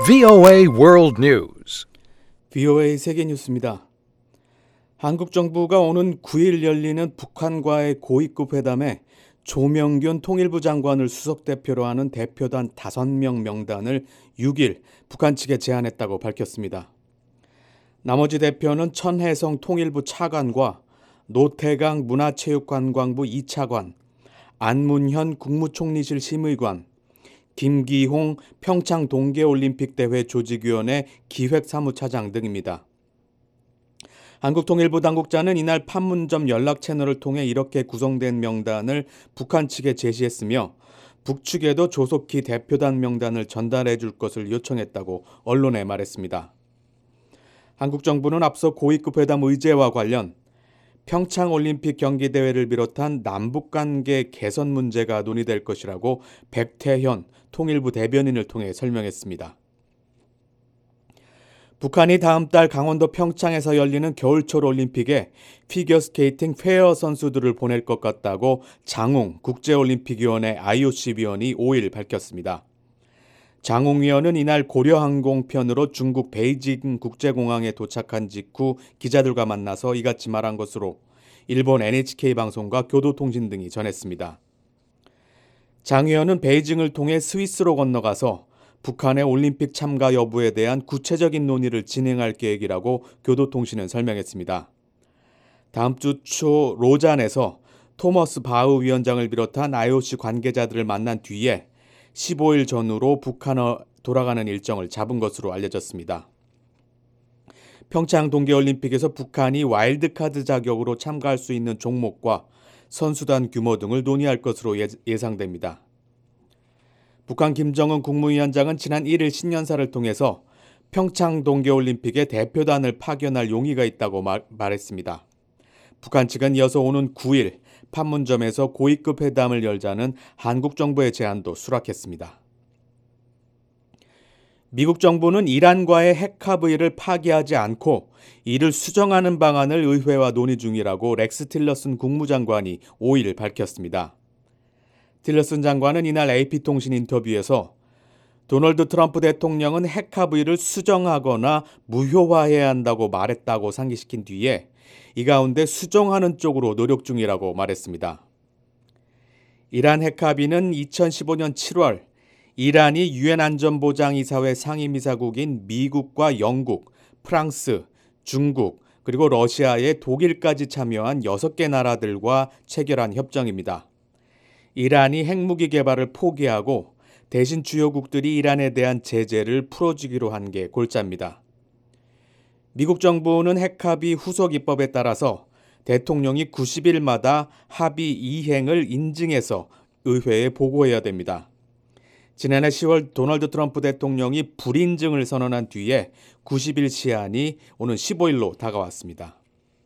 VOA World News. VOA 세계뉴스입니다. 한국 정부가 오는 9일 열리는 북한과의 고위급 회담에 조명균 통일부 장관을 수석대표로 하는 대표단 5명 명단을 6일 북한 측에 제안했다고 밝혔습니다. 나머지 대표는 천혜성 통일부 차관과 노태강 문화체육관광부 2차관, 안문현 국무총리실 심의관, 김기홍 평창 동계올림픽대회 조직위원회 기획사무차장 등입니다. 한국통일부 당국자는 이날 판문점 연락채널을 통해 이렇게 구성된 명단을 북한 측에 제시했으며 북측에도 조속히 대표단 명단을 전달해 줄 것을 요청했다고 언론에 말했습니다. 한국 정부는 앞서 고위급 회담 의제와 관련 평창올림픽 경기대회를 비롯한 남북관계 개선 문제가 논의될 것이라고 백태현 통일부 대변인을 통해 설명했습니다. 북한이 다음 달 강원도 평창에서 열리는 겨울철 올림픽에 피겨스케이팅 페어 선수들을 보낼 것 같다고 장웅 국제올림픽위원회 IOC 위원이 5일 밝혔습니다. 장웅 위원은 이날 고려항공편으로 중국 베이징 국제공항에 도착한 직후 기자들과 만나서 이같이 말한 것으로 일본 NHK 방송과 교도통신 등이 전했습니다. 장 위원은 베이징을 통해 스위스로 건너가서 북한의 올림픽 참가 여부에 대한 구체적인 논의를 진행할 계획이라고 교도통신은 설명했습니다. 다음 주 초 로잔에서 토머스 바흐 위원장을 비롯한 IOC 관계자들을 만난 뒤에 15일 전후로 북한에 돌아가는 일정을 잡은 것으로 알려졌습니다. 평창 동계올림픽에서 북한이 와일드카드 자격으로 참가할 수 있는 종목과 선수단 규모 등을 논의할 것으로 예상됩니다. 북한 김정은 국무위원장은 지난 1일 신년사를 통해서 평창 동계올림픽에 대표단을 파견할 용의가 있다고 말했습니다. 북한 측은 이어서 오는 9일 판문점에서 고위급 회담을 열자는 한국 정부의 제안도 수락했습니다. 미국 정부는 이란과의 핵 합의를 파기하지 않고 이를 수정하는 방안을 의회와 논의 중이라고 렉스 틸러슨 국무장관이 5일 밝혔습니다. 틸러슨 장관은 이날 AP통신 인터뷰에서 도널드 트럼프 대통령은 핵 합의를 수정하거나 무효화해야 한다고 말했다고 상기시킨 뒤에 이 가운데 수정하는 쪽으로 노력 중이라고 말했습니다. 이란 핵 합의는 2015년 7월 이란이 유엔 안전보장이사회 상임이사국인 미국과 영국, 프랑스, 중국, 그리고 러시아의 독일까지 참여한 6개 나라들과 체결한 협정입니다. 이란이 핵무기 개발을 포기하고 대신 주요국들이 이란에 대한 제재를 풀어주기로 한 게 골자입니다. 미국 정부는 핵합의 후속 입법에 따라서 대통령이 90일마다 합의 이행을 인증해서 의회에 보고해야 됩니다. 지난해 10월 도널드 트럼프 대통령이 불인증을 선언한 뒤에 90일 시한이 오는 15일로 다가왔습니다.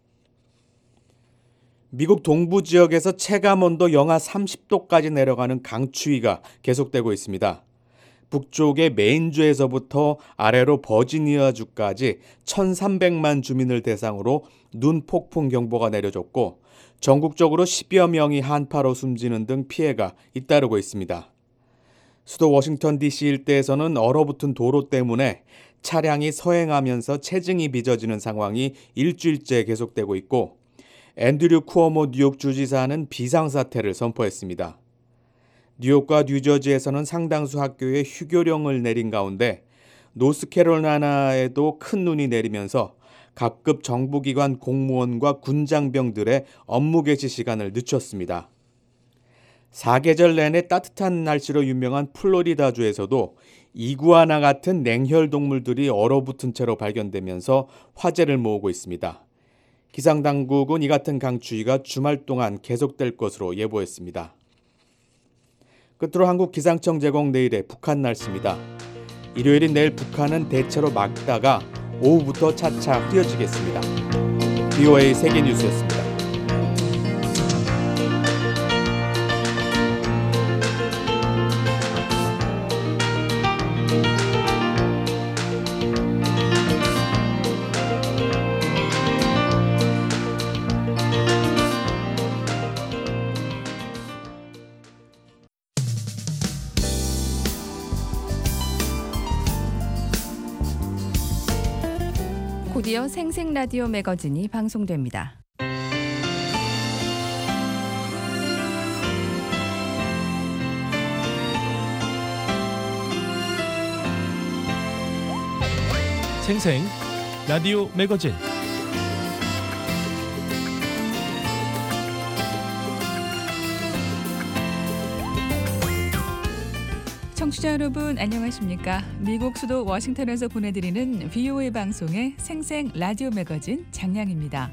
미국 동부 지역에서 체감온도 영하 30도까지 내려가는 강추위가 계속되고 있습니다. 북쪽의 메인주에서부터 아래로 버지니아주까지 1,300만 주민을 대상으로 눈 폭풍 경보가 내려졌고 전국적으로 10여 명이 한파로 숨지는 등 피해가 잇따르고 있습니다. 수도 워싱턴 DC 일대에서는 얼어붙은 도로 때문에 차량이 서행하면서 체증이 빚어지는 상황이 일주일째 계속되고 있고 앤드류 쿠오모 뉴욕 주지사는 비상사태를 선포했습니다. 뉴욕과 뉴저지에서는 상당수 학교에 휴교령을 내린 가운데 노스캐롤라이나에도 큰 눈이 내리면서 각급 정부기관 공무원과 군장병들의 업무 개시 시간을 늦췄습니다. 사계절 내내 따뜻한 날씨로 유명한 플로리다주에서도 이구아나 같은 냉혈 동물들이 얼어붙은 채로 발견되면서 화제를 모으고 있습니다. 기상당국은 이 같은 강추위가 주말 동안 계속될 것으로 예보했습니다. 끝으로 한국기상청 제공 내일의 북한 날씨입니다. 일요일인 내일 북한은 대체로 맑다가 오후부터 차차 흐려지겠습니다. VOA 세계뉴스였습니다. 드디어 생생 라디오 매거진이 방송됩니다. 생생 라디오 매거진. 청취자 여러분 안녕하십니까? 미국 수도 워싱턴에서 보내드리는 VOA 방송의 생생 라디오 매거진 장량입니다.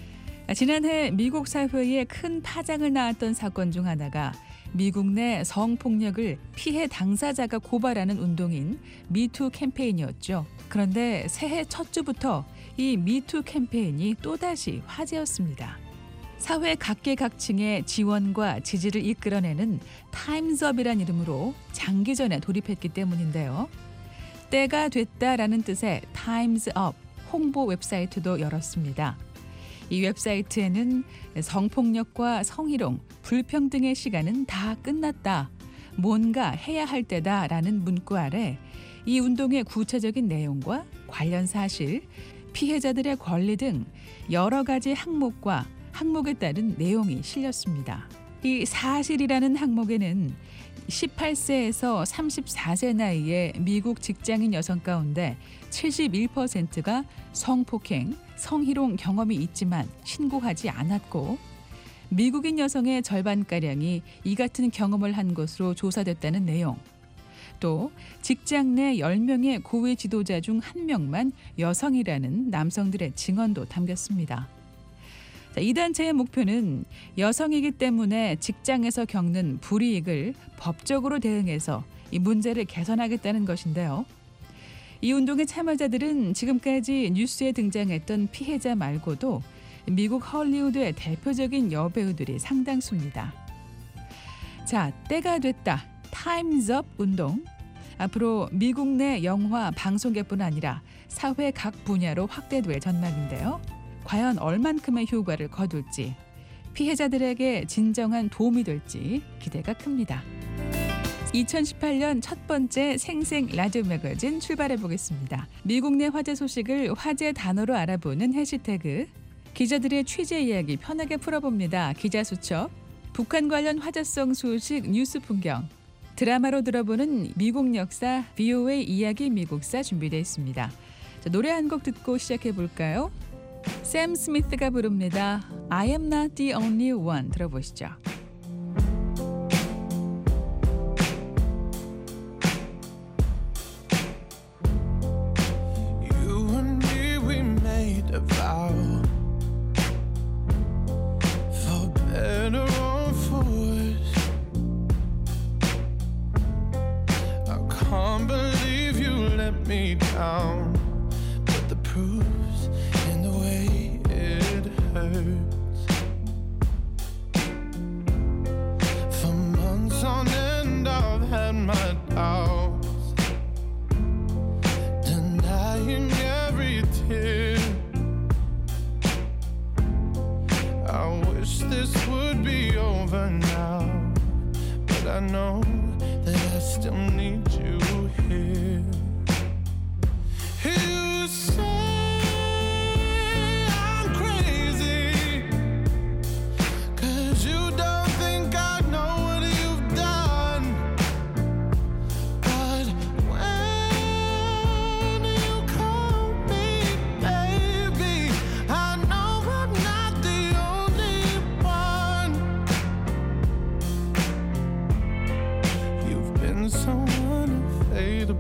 지난해 미국 사회에 큰 파장을 낳았던 사건 중 하나가 미국 내 성폭력을 피해 당사자가 고발하는 운동인 미투 캠페인이었죠. 그런데 새해 첫 주부터 이 미투 캠페인이 또다시 화제였습니다. 사회 각계각층의 지원과 지지를 이끌어내는 타임즈업이란 이름으로 장기전에 돌입했기 때문인데요. 때가 됐다라는 뜻의 타임즈업 홍보 웨브사이트도 열었습니다. 이 웹사이트에는 성폭력과 성희롱, 불평등의 시간은 다 끝났다. 뭔가 해야 할 때다라는 문구 아래 이 운동의 구체적인 내용과 관련 사실, 피해자들의 권리 등 여러 가지 항목과 항목에 따른 내용이 실렸습니다. 이 사실이라는 항목에는 18세에서 34세 나이의 미국 직장인 여성 가운데 71%가 성폭행, 성희롱 경험이 있지만 신고하지 않았고 미국인 여성의 절반가량이 이 같은 경험을 한 것으로 조사됐다는 내용, 또 직장 내 10명의 고위 지도자 중 1명만 여성이라는 남성들의 증언도 담겼습니다. 이 단체의 목표는 여성이기 때문에 직장에서 겪는 불이익을 법적으로 대응해서 이 문제를 개선하겠다는 것인데요. 이 운동의 참여자들은 지금까지 뉴스에 등장했던 피해자 말고도 미국 헐리우드의 대표적인 여배우들이 상당수입니다. 자, 때가 됐다. 타임즈업 운동. 앞으로 미국 내 영화, 방송계뿐 아니라 사회 각 분야로 확대될 전망인데요. 과연 얼만큼의 효과를 거둘지, 피해자들에게 진정한 도움이 될지 기대가 큽니다. 2018년 첫 번째 생생 라디오 매거진 출발해 보겠습니다. 미국 내 화제 소식을 화제 단어로 알아보는 해시태그, 기자들의 취재 이야기 편하게 풀어봅니다. 기자수첩, 북한 관련 화제성 소식 뉴스 풍경, 드라마로 들어보는 미국 역사 VOA 이야기 미국사 준비되어 있습니다. 자, 노래 한 곡 듣고 시작해 볼까요? 샘 스미스가 부릅니다. I am not the only one. 들어보시죠. You and me, we made a vow. For better or for worse. I can't believe you let me down. But the proof's in the way it hurts. For months on end I've had my doubts, denying every tear. I wish this would be over now, but I know that I still need you here. You say I'm crazy, 'cause you don't think I know what you've done. But when you call me baby, I know I'm not the only one. You've been so unfadable.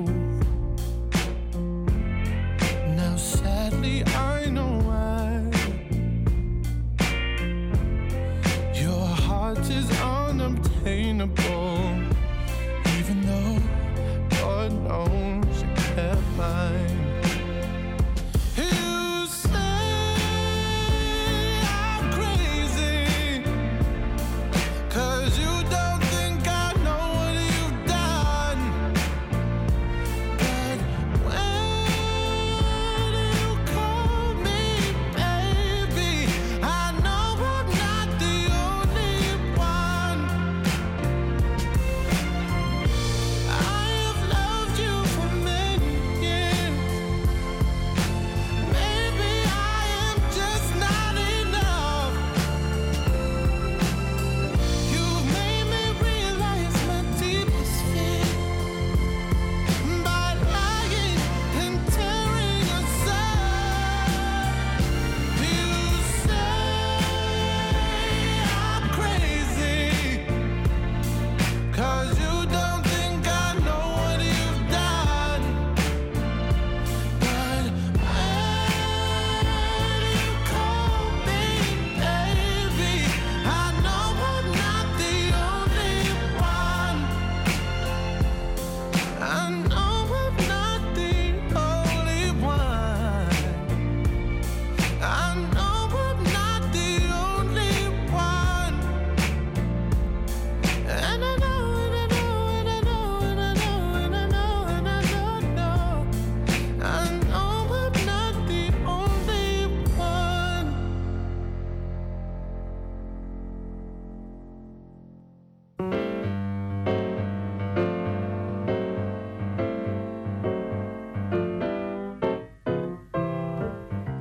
Now sadly I know why. Your heart is unobtainable, even though God knows you kept mine. You say I'm crazy, 'cause you don't think I know what you've done. But when you call me baby, I know I'm not the only one. I have loved you for many years.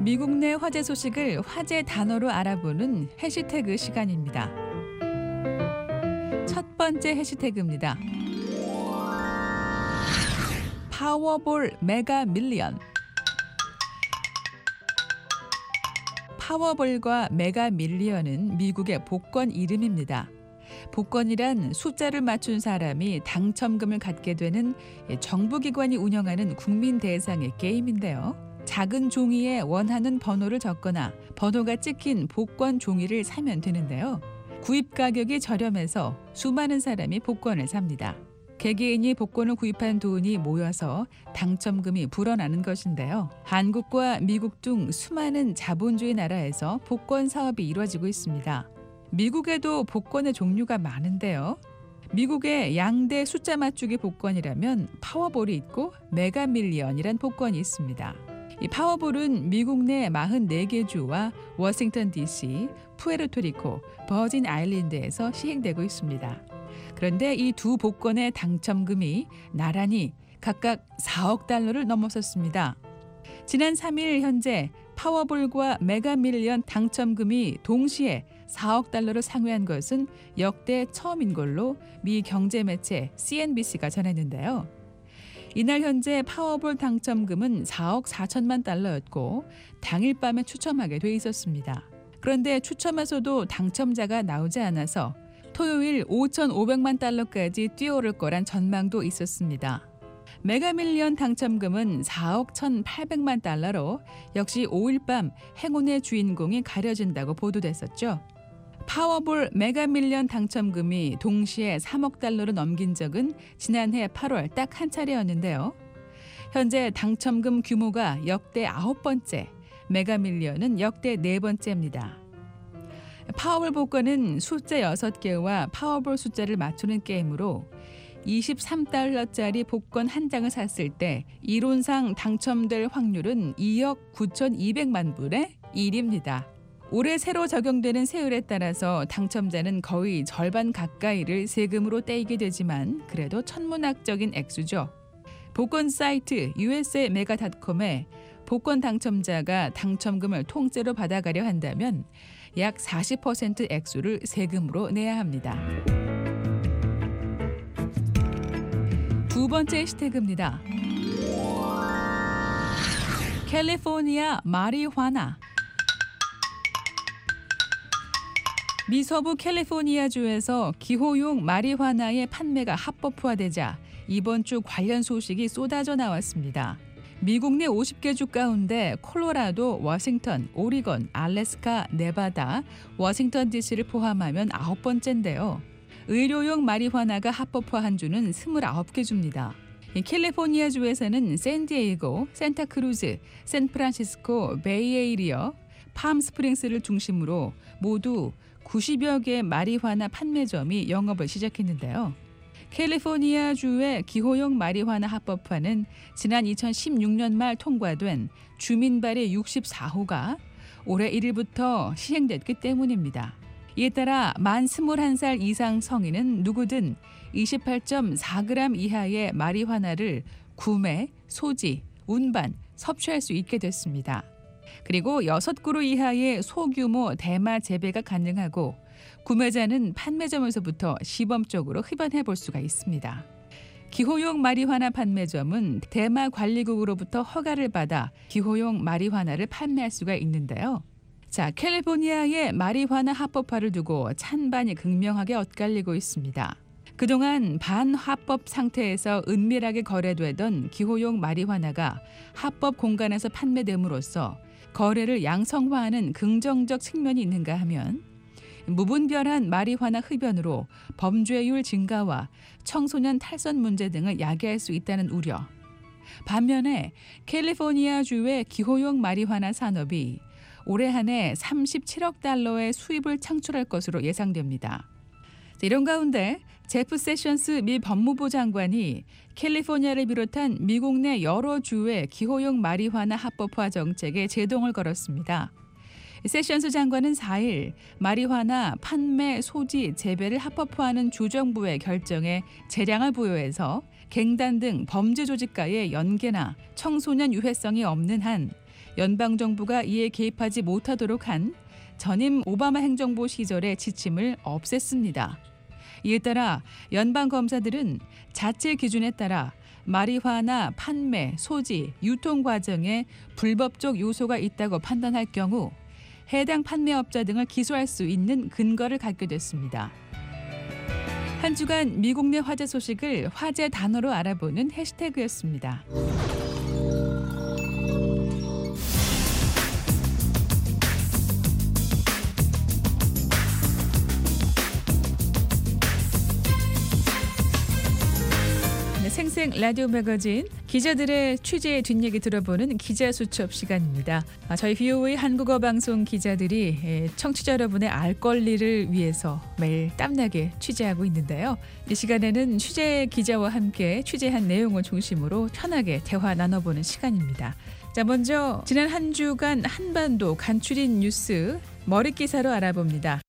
미국 내 화제 소식을 화제 단어로 알아보는 해시태그 시간입니다. 첫 번째 해시태그입니다. 파워볼 메가 밀리언. 파워볼과 메가 밀리언은 미국의 복권 이름입니다. 복권이란 숫자를 맞춘 사람이 당첨금을 갖게 되는 정부기관이 운영하는 국민 대상의 게임인데요. 작은 종이에 원하는 번호를 적거나 번호가 찍힌 복권 종이를 사면 되는데요. 구입 가격이 저렴해서 수많은 사람이 복권을 삽니다. 개개인이 복권을 구입한 돈이 모여서 당첨금이 불어나는 것인데요. 한국과 미국 등 수많은 자본주의 나라에서 복권 사업이 이루어지고 있습니다. 미국에도 복권의 종류가 많은데요. 미국의 양대 숫자 맞추기 복권이라면 파워볼이 있고 메가밀리언이란 복권이 있습니다. 이 파워볼은 미국 내 44개 주와 워싱턴 DC, 푸에르토리코, 버진 아일랜드에서 시행되고 있습니다. 그런데 이 두 복권의 당첨금이 나란히 각각 4억 달러를 넘어섰습니다. 지난 3일 현재 파워볼과 메가밀리언 당첨금이 동시에 4억 달러를 상회한 것은 역대 처음인 걸로 미 경제 매체 CNBC가 전했는데요. 이날 현재 파워볼 당첨금은 4억 4천만 달러였고 당일 밤에 추첨하게 돼 있었습니다. 그런데 추첨에서도 당첨자가 나오지 않아서 토요일 5,500만 달러까지 뛰어오를 거란 전망도 있었습니다. 메가밀리언 당첨금은 4억 1,800만 달러로 역시 5일 밤 행운의 주인공이 가려진다고 보도됐었죠. 파워볼 메가밀리언 당첨금이 동시에 3억 달러를 넘긴 적은 지난해 8월 딱 한 차례였는데요. 현재 당첨금 규모가 역대 9번째, 메가밀리언은 역대 4번째입니다. 파워볼 복권은 숫자 6개와 파워볼 숫자를 맞추는 게임으로 23달러짜리 복권 한 장을 샀을 때 이론상 당첨될 확률은 2억 9,200만 분의 1입니다. 올해 새로 적용되는 세율에 따라서 당첨자는 거의 절반 가까이를 세금으로 떼이게 되지만 그래도 천문학적인 액수죠. 복권 사이트 usame가.com에 복권 당첨자가 당첨금을 통째로 받아가려 한다면 약 40% 액수를 세금으로 내야 합니다. 두 번째 해시태그입니다. 캘리포니아 마리화나. 미 서부 캘리포니아주에서 기호용 마리화나의 판매가 합법화되자 이번 주 관련 소식이 쏟아져 나왔습니다. 미국 내 50개 주 가운데 콜로라도, 워싱턴, 오리건, 알래스카, 네바다, 워싱턴 DC를 포함하면 9번째인데요. 의료용 마리화나가 합법화한 주는 29개 주입니다. 캘리포니아주에서는 샌디에이고, 산타크루즈, 샌프란시스코, 베이에이리어, 팜스프링스를 중심으로 모두 90여 개의 마리화나 판매점이 영업을 시작했는데요. 캘리포니아주의 기호용 마리화나 합법화는 지난 2016년 말 통과된 주민 발의 64호가 올해 1일부터 시행됐기 때문입니다. 이에 따라 만 21살 이상 성인은 누구든 28.4g 이하의 마리화나를 구매, 소지, 운반, 섭취할 수 있게 됐습니다. 그리고 6그루 이하의 소규모 대마 재배가 가능하고 구매자는 판매점에서부터 시범적으로 흡연해 볼 수가 있습니다. 기호용 마리화나 판매점은 대마관리국으로부터 허가를 받아 기호용 마리화나를 판매할 수가 있는데요. 자, 캘리포니아의 마리화나 합법화를 두고 찬반이 극명하게 엇갈리고 있습니다. 그동안 반합법 상태에서 은밀하게 거래되던 기호용 마리화나가 합법 공간에서 판매됨으로써 거래를 양성화하는 긍정적 측면이 있는가 하면 무분별한 마리화나 흡연으로 범죄율 증가와 청소년 탈선 문제 등을 야기할 수 있다는 우려. 반면에 캘리포니아주의 기호용 마리화나 산업이 올해 한 해 37억 달러의 수입을 창출할 것으로 예상됩니다. 이런 가운데 제프 세션스 미 법무부 장관이 캘리포니아를 비롯한 미국 내 여러 주의 기호용 마리화나 합법화 정책에 제동을 걸었습니다. 세션스 장관은 4일 마리화나 판매, 소지, 재배를 합법화하는 주정부의 결정에 재량을 부여해서 갱단 등 범죄 조직과의 연계나 청소년 유해성이 없는 한 연방정부가 이에 개입하지 못하도록 한 전임 오바마 행정부 시절의 지침을 없앴습니다. 이에 따라 연방검사들은 자체 기준에 따라 마리화나 판매, 소지, 유통 과정에 불법적 요소가 있다고 판단할 경우 해당 판매업자 등을 기소할 수 있는 근거를 갖게 됐습니다. 한 주간 미국 내 화제 소식을 화제 단어로 알아보는 해시태그였습니다. 생생 라디오 매거진 기자들의 취재 뒷얘기 들어보는 기자수첩 시간입니다. 저희 VOA 한국어 방송 기자들이 청취자 여러분의 알 권리를 위해서 매일 땀나게 취재하고 있는데요. 이 시간에는 취재 기자와 함께 취재한 내용을 중심으로 편하게 대화 나눠보는 시간입니다. 자, 먼저 지난 한 주간 한반도 간추린 뉴스 머릿기사로 알아봅니다.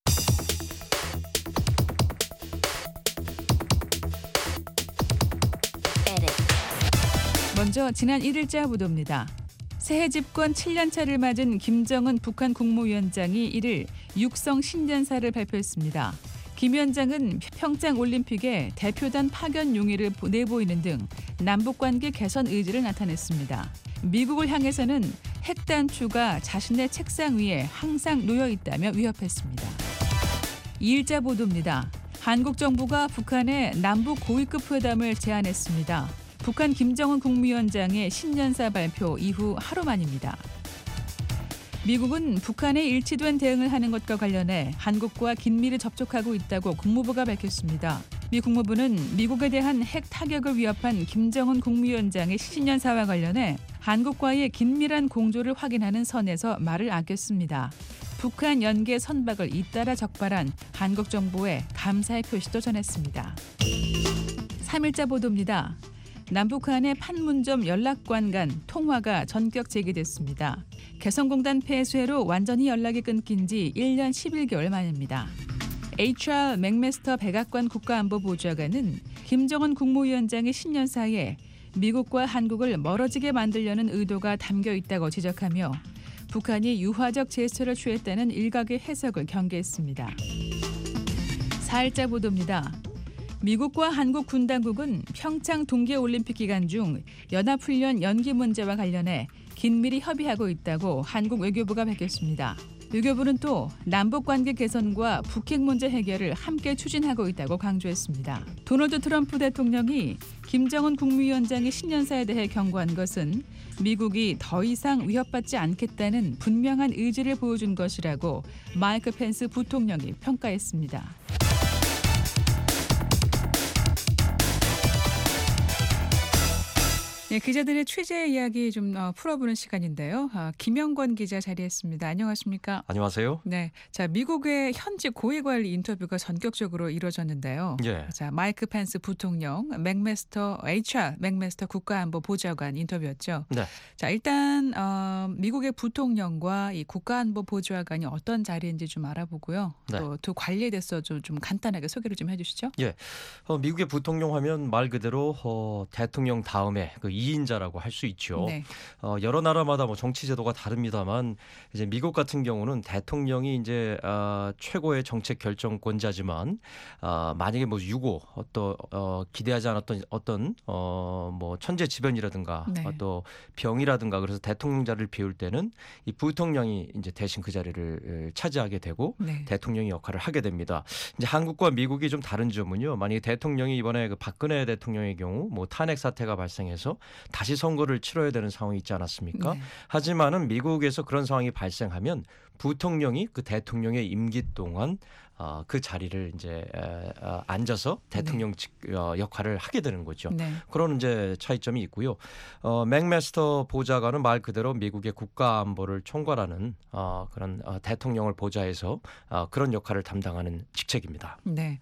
먼저 지난 1일자 보도입니다. 새해 집권 7년차를 맞은 김정은 북한 국무위원장이 1일 육성 신년사를 발표했습니다. 김 위원장은 평창 올림픽에 대표단 파견 용의를 내보이는 등 남북관계 개선 의지를 나타냈습니다. 미국을 향해서는 핵 단추가 자신의 책상 위에 항상 놓여 있다며 위협했습니다. 2일자 보도입니다. 한국 정부가 북한에 남북 고위급 회담을 제안했습니다. 북한 김정은 국무위원장의 신년사 발표 이후 하루 만입니다. 미국은 북한에 일치된 대응을 하는 것과 관련해 한국과 긴밀히 접촉하고 있다고 국무부가 밝혔습니다. 미 국무부는 미국에 대한 핵 타격을 위협한 김정은 국무위원장의 신년사와 관련해 한국과의 긴밀한 공조를 확인하는 선에서 말을 아꼈습니다. 북한 연계 선박을 잇따라 적발한 한국 정부에 감사의 표시도 전했습니다. 3일자 보도입니다. 남북 간의 판문점 연락관 간 통화가 전격 재개됐습니다. 개성공단 폐쇄로 완전히 연락이 끊긴 지 1년 11개월 만입니다. HR 맥메스터 백악관 국가안보보좌관은 김정은 국무위원장의 신년사에 미국과 한국을 멀어지게 만들려는 의도가 담겨 있다고 지적하며 북한이 유화적 제스처를 취했다는 일각의 해석을 경계했습니다. 4일자 보도입니다. 미국과 한국 군 당국은 평창 동계올림픽 기간 중 연합훈련 연기 문제와 관련해 긴밀히 협의하고 있다고 한국 외교부가 밝혔습니다. 외교부는 또 남북관계 개선과 북핵 문제 해결을 함께 추진하고 있다고 강조했습니다. 도널드 트럼프 대통령이 김정은 국무위원장의 신년사에 대해 경고한 것은 미국이 더 이상 위협받지 않겠다는 분명한 의지를 보여준 것이라고 마이크 펜스 부통령이 평가했습니다. 네, 기자들의 취재 이야기 좀 풀어보는 시간인데요. 김영권 기자 자리했습니다. 안녕하십니까? 안녕하세요. 네, 자 미국의 현지 고위관리 인터뷰가 전격적으로 이루어졌는데요. 예. 자 마이크 펜스 부통령, HR 맥메스터 국가안보보좌관 인터뷰였죠. 네. 자 일단 미국의 부통령과 이 국가안보보좌관이 어떤 자리인지 좀 알아보고요. 네. 또 두 관리에 대해서 좀 간단하게 소개를 좀 해주시죠. 예. 미국의 부통령 하면 말 그대로 대통령 다음에 그 2인자라고 할 수 있죠. 네. 여러 나라마다 뭐 정치 제도가 다릅니다만 이제 미국 같은 경우는 대통령이 이제 최고의 정책 결정권자지만 만약에 뭐 유고 또 기대하지 않았던 어떤 뭐 천재지변이라든가 네. 또 병이라든가 그래서 대통령 자리를 비울 때는 이 부통령이 이제 대신 그 자리를 차지하게 되고 네. 대통령이 역할을 하게 됩니다. 이제 한국과 미국이 좀 다른 점은요. 만약에 대통령이 이번에 그 박근혜 대통령의 경우 뭐 탄핵 사태가 발생해서 다시 선거를 치러야 되는 상황이 있지 않았습니까? 네. 하지만은 미국에서 그런 상황이 발생하면 부통령이 그 대통령의 임기 동안 그 자리를 이제 앉아서 대통령 역할을 하게 되는 거죠. 네. 그런 이제 차이점이 있고요. 맥메스터 보좌관은 말 그대로 미국의 국가 안보를 총괄하는 그런 대통령을 보좌해서 그런 역할을 담당하는 직책입니다. 네.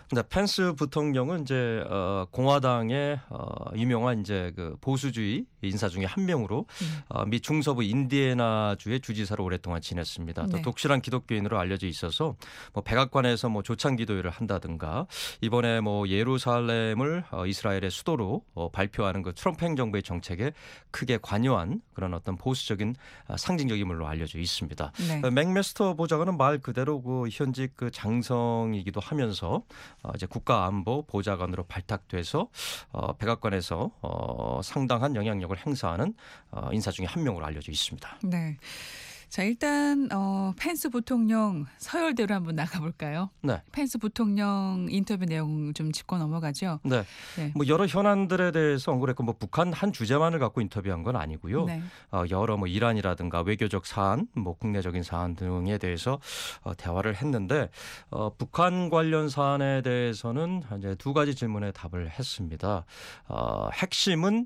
근데 펜스 부통령은 이제 공화당의 유명한 이제 그 보수주의 인사 중에 한 명으로 미 중서부 인디애나주의 주지사로 오랫동안 지냈습니다. 또 네. 독실한 기독교인으로 알려져 있어서 뭐 백악관에서 뭐 조창 기도회를 한다든가 이번에 뭐 예루살렘을 이스라엘의 수도로 발표하는 그 트럼프 행정부의 정책에 크게 관여한 그런 어떤 보수적인 상징적 인물로 알려져 있습니다. 네. 맥메스터 보좌관은 말 그대로 그 현직 그 장성이기도 하면서 이제 국가안보 보좌관으로 발탁돼서 백악관에서 상당한 영향력을 행사하는 인사 중에 한 명으로 알려져 있습니다. 네. 자, 일단 펜스 부통령 서열대로 한번 나가볼까요? 네. 펜스 부통령 인터뷰 내용 좀 짚고 넘어가죠. 네. 네. 뭐 여러 현안들에 대해서 언급을 했고 뭐 북한 한 주제만을 갖고 인터뷰한 건 아니고요. 네. 여러 뭐 이란이라든가 외교적 사안, 뭐 국내적인 사안 등에 대해서 대화를 했는데 북한 관련 사안에 대해서는 이제 두 가지 질문에 답을 했습니다. 핵심은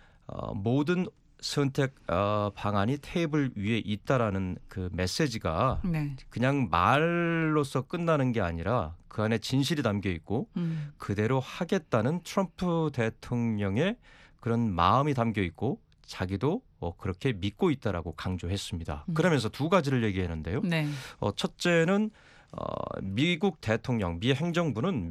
모든 선택 방안이 테이블 위에 있다라는 그 메시지가 네. 그냥 말로서 끝나는 게 아니라 그 안에 진실이 담겨 있고 그대로 하겠다는 트럼프 대통령의 그런 마음이 담겨 있고 자기도 그렇게 믿고 있다라고 강조했습니다. 그러면서 두 가지를 얘기했는데요. 네. 첫째는 미국 대통령, 미 행정부는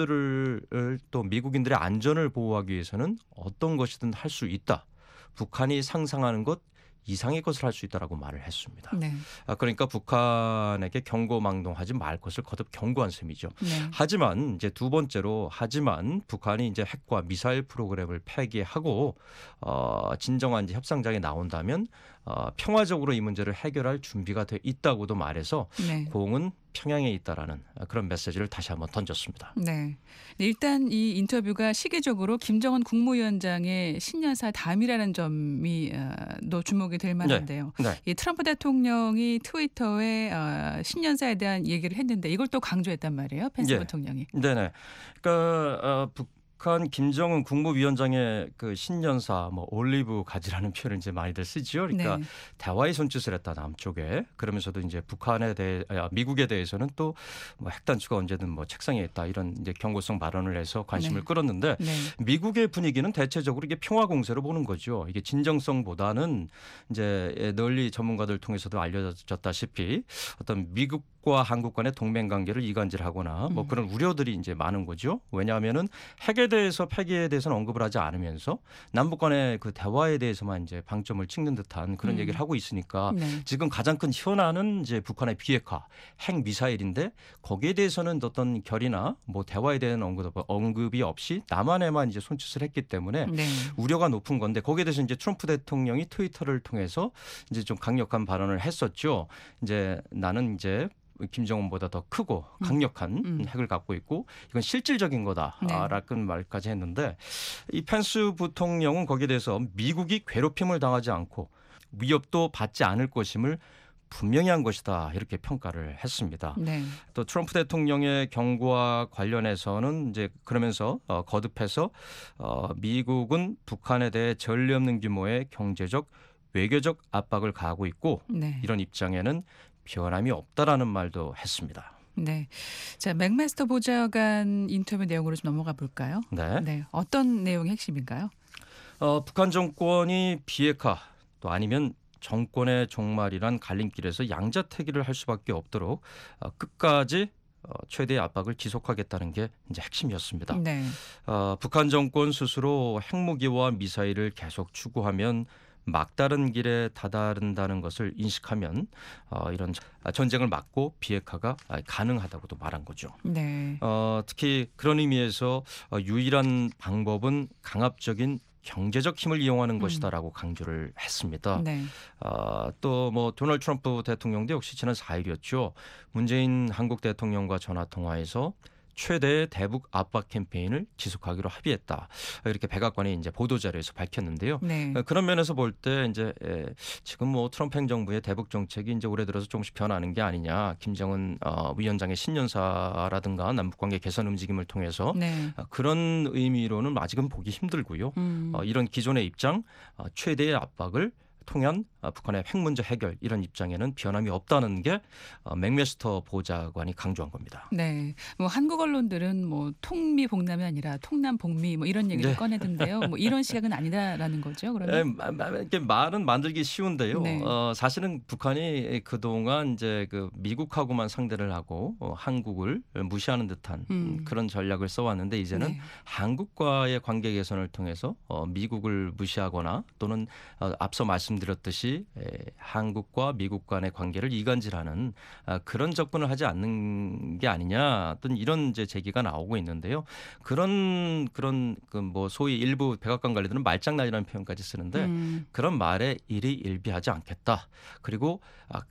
미국인들을 또 미국인들의 안전을 보호하기 위해서는 어떤 것이든 할 수 있다. 북한이 상상하는 것 이상의 것을 할 수 있다라고 말을 했습니다. 네. 그러니까 북한에게 경고망동하지 말 것을 거듭 경고한 셈이죠. 네. 하지만 이제 두 번째로 북한이 이제 핵과 미사일 프로그램을 폐기하고 진정한 이제 협상장에 나온다면 평화적으로 이 문제를 해결할 준비가 돼 있다고도 말해서 네. 공은 평양에 있다라는 그런 메시지를 다시 한번 던졌습니다. 네. 일단 이 인터뷰가 시기적으로 김정은 국무위원장의 신년사 다음이라는 점이 또 주목이 될 만한데요. 네. 이 트럼프 대통령이 트위터에 신년사에 대한 얘기를 했는데 이걸 또 강조했단 말이에요. 펜스 예. 부통령이. 네네. 그러니까 북한 김정은 국무위원장의 그 신년사 뭐 올리브 가지라는 표현을 이제 많이들 쓰지요. 그러니까 네. 대화의 손짓을 했다 남쪽에. 그러면서도 이제 미국에 대해서는 또 뭐 핵단추가 언제든 뭐 책상에 있다 이런 이제 경고성 발언을 해서 관심을 네. 끌었는데 네. 미국의 분위기는 대체적으로 이게 평화 공세로 보는 거죠. 이게 진정성보다는 이제 널리 전문가들 통해서도 알려졌다시피 어떤 미국과 한국 간의 동맹 관계를 이간질하거나 뭐 그런 우려들이 이제 많은 거죠. 왜냐하면은 핵에 대해서 폐기에 대해서는 언급을 하지 않으면서 남북 간의 그 대화에 대해서만 이제 방점을 찍는 듯한 그런 얘기를 하고 있으니까 네. 지금 가장 큰 현안은 이제 북한의 비핵화, 핵 미사일인데 거기에 대해서는 어떤 결의나 뭐 대화에 대한 언급이 없이 남한에만 이제 손짓을 했기 때문에 네. 우려가 높은 건데 거기에 대해서 이제 트럼프 대통령이 트위터를 통해서 이제 좀 강력한 했었죠. 이제 나는 이제 김정은보다 더 크고 강력한 핵을 갖고 있고 이건 실질적인 거다라는 말까지 했는데 이 펜스 부통령은 거기에 대해서 미국이 괴롭힘을 당하지 않고 위협도 받지 않을 것임을 분명히 한 것이다 이렇게 평가를 했습니다. 네. 또 트럼프 대통령의 경고와 관련해서는 이제 그러면서 거듭해서 미국은 북한에 대해 전례 없는 규모의 경제적 외교적 압박을 가하고 있고 네. 이런 입장에는 변함이 없다라는 말도 했습니다. 네. 자, 맥메스터 보좌관 인터뷰 내용으로 좀 넘어가 볼까요? 네. 네. 어떤 내용이 핵심인가요? 북한 정권이 비핵화 또 아니면 정권의 종말이란 갈림길에서 양자택일을 할 수밖에 없도록 끝까지 최대의 압박을 지속하겠다는 게 이제 핵심이었습니다. 네. 북한 정권 스스로 핵무기와 미사일을 계속 추구하면 막다른 길에 다다른다는 것을 인식하면 이런 전쟁을 막고 비핵화가 가능하다고도 말한 거죠. 네. 특히 그런 의미에서 유일한 방법은 강압적인 경제적 힘을 이용하는 것이다라고 강조를 했습니다. 네. 또 뭐 도널드 트럼프 대통령도 역시 지난 4일이었죠. 문재인 한국 대통령과 전화 통화에서 최대의 대북 압박 캠페인을 지속하기로 합의했다. 이렇게 백악관이 이제 보도자료에서 밝혔는데요. 네. 그런 면에서 볼 때 이제 지금 뭐 트럼프 행정부의 대북 정책이 이제 올해 들어서 조금씩 변하는 게 아니냐. 김정은 위원장의 신년사라든가 남북 관계 개선 움직임을 통해서 네. 그런 의미로는 아직은 보기 힘들고요. 이런 기존의 입장 최대의 압박을 통한 북한의 핵 문제 해결 이런 입장에는 변함이 없다는 게 맥메스터 보좌관이 강조한 겁니다. 네, 뭐 한국 언론들은 뭐 통미복남이 아니라 통남복미 뭐 이런 얘기를 네. 꺼내던데요. 뭐 이런 시각은 아니다라는 거죠. 그러면 이렇게 말은 만들기 쉬운데요. 네. 사실은 북한이 그동안 이제 그 미국하고만 상대를 하고 한국을 무시하는 듯한 그런 전략을 써왔는데 이제는 네. 한국과의 관계 개선을 통해서 미국을 무시하거나 또는 앞서 말씀드렸듯이 한국과 미국 간의 관계를 이간질하는 그런 접근을 하지 않는 게 아니냐 어떤 이런 이제 제기가 나오고 있는데요. 그런 그 뭐 소위 일부 백악관 관리들은 말장난이라는 표현까지 쓰는데 그런 말에 일희일비하지 않겠다. 그리고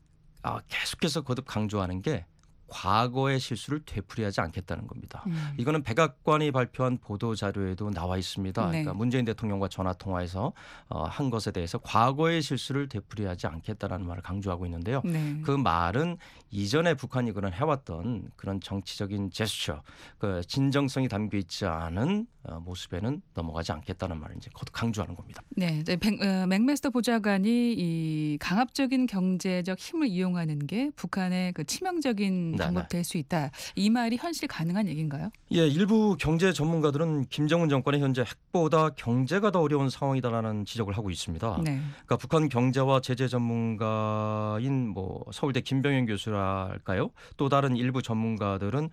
계속해서 거듭 강조하는 게 과거의 실수를 되풀이하지 않겠다는 겁니다. 이거는 백악관이 발표한 보도 자료에도 나와 있습니다. 네. 그러니까 문재인 대통령과 전화 통화에서 한 것에 대해서 과거의 실수를 되풀이하지 않겠다라는 말을 강조하고 있는데요. 네. 그 말은 이전에 북한이 그런 해왔던 그런 정치적인 제스처, 그 진정성이 담겨 있지 않은 모습에는 넘어가지 않겠다는 말을 이제 거듭 강조하는 겁니다. 네, 맥메스터 보좌관이 이 강압적인 경제적 힘을 이용하는 게 북한의 그 치명적인 방법 될 수 있다. 이 말이 현실 가능한 얘기인가요? 예, 일부 경제 전문가들은 김정은 정권의 현재 핵보다 경제가 더 어려운 상황이다라는 지적을 하고 있습니다. 네. 그러니까 북한 경제와 제재 전문가인 뭐 서울대 김병현 교수랄까요? 또 다른 일부 전문가들은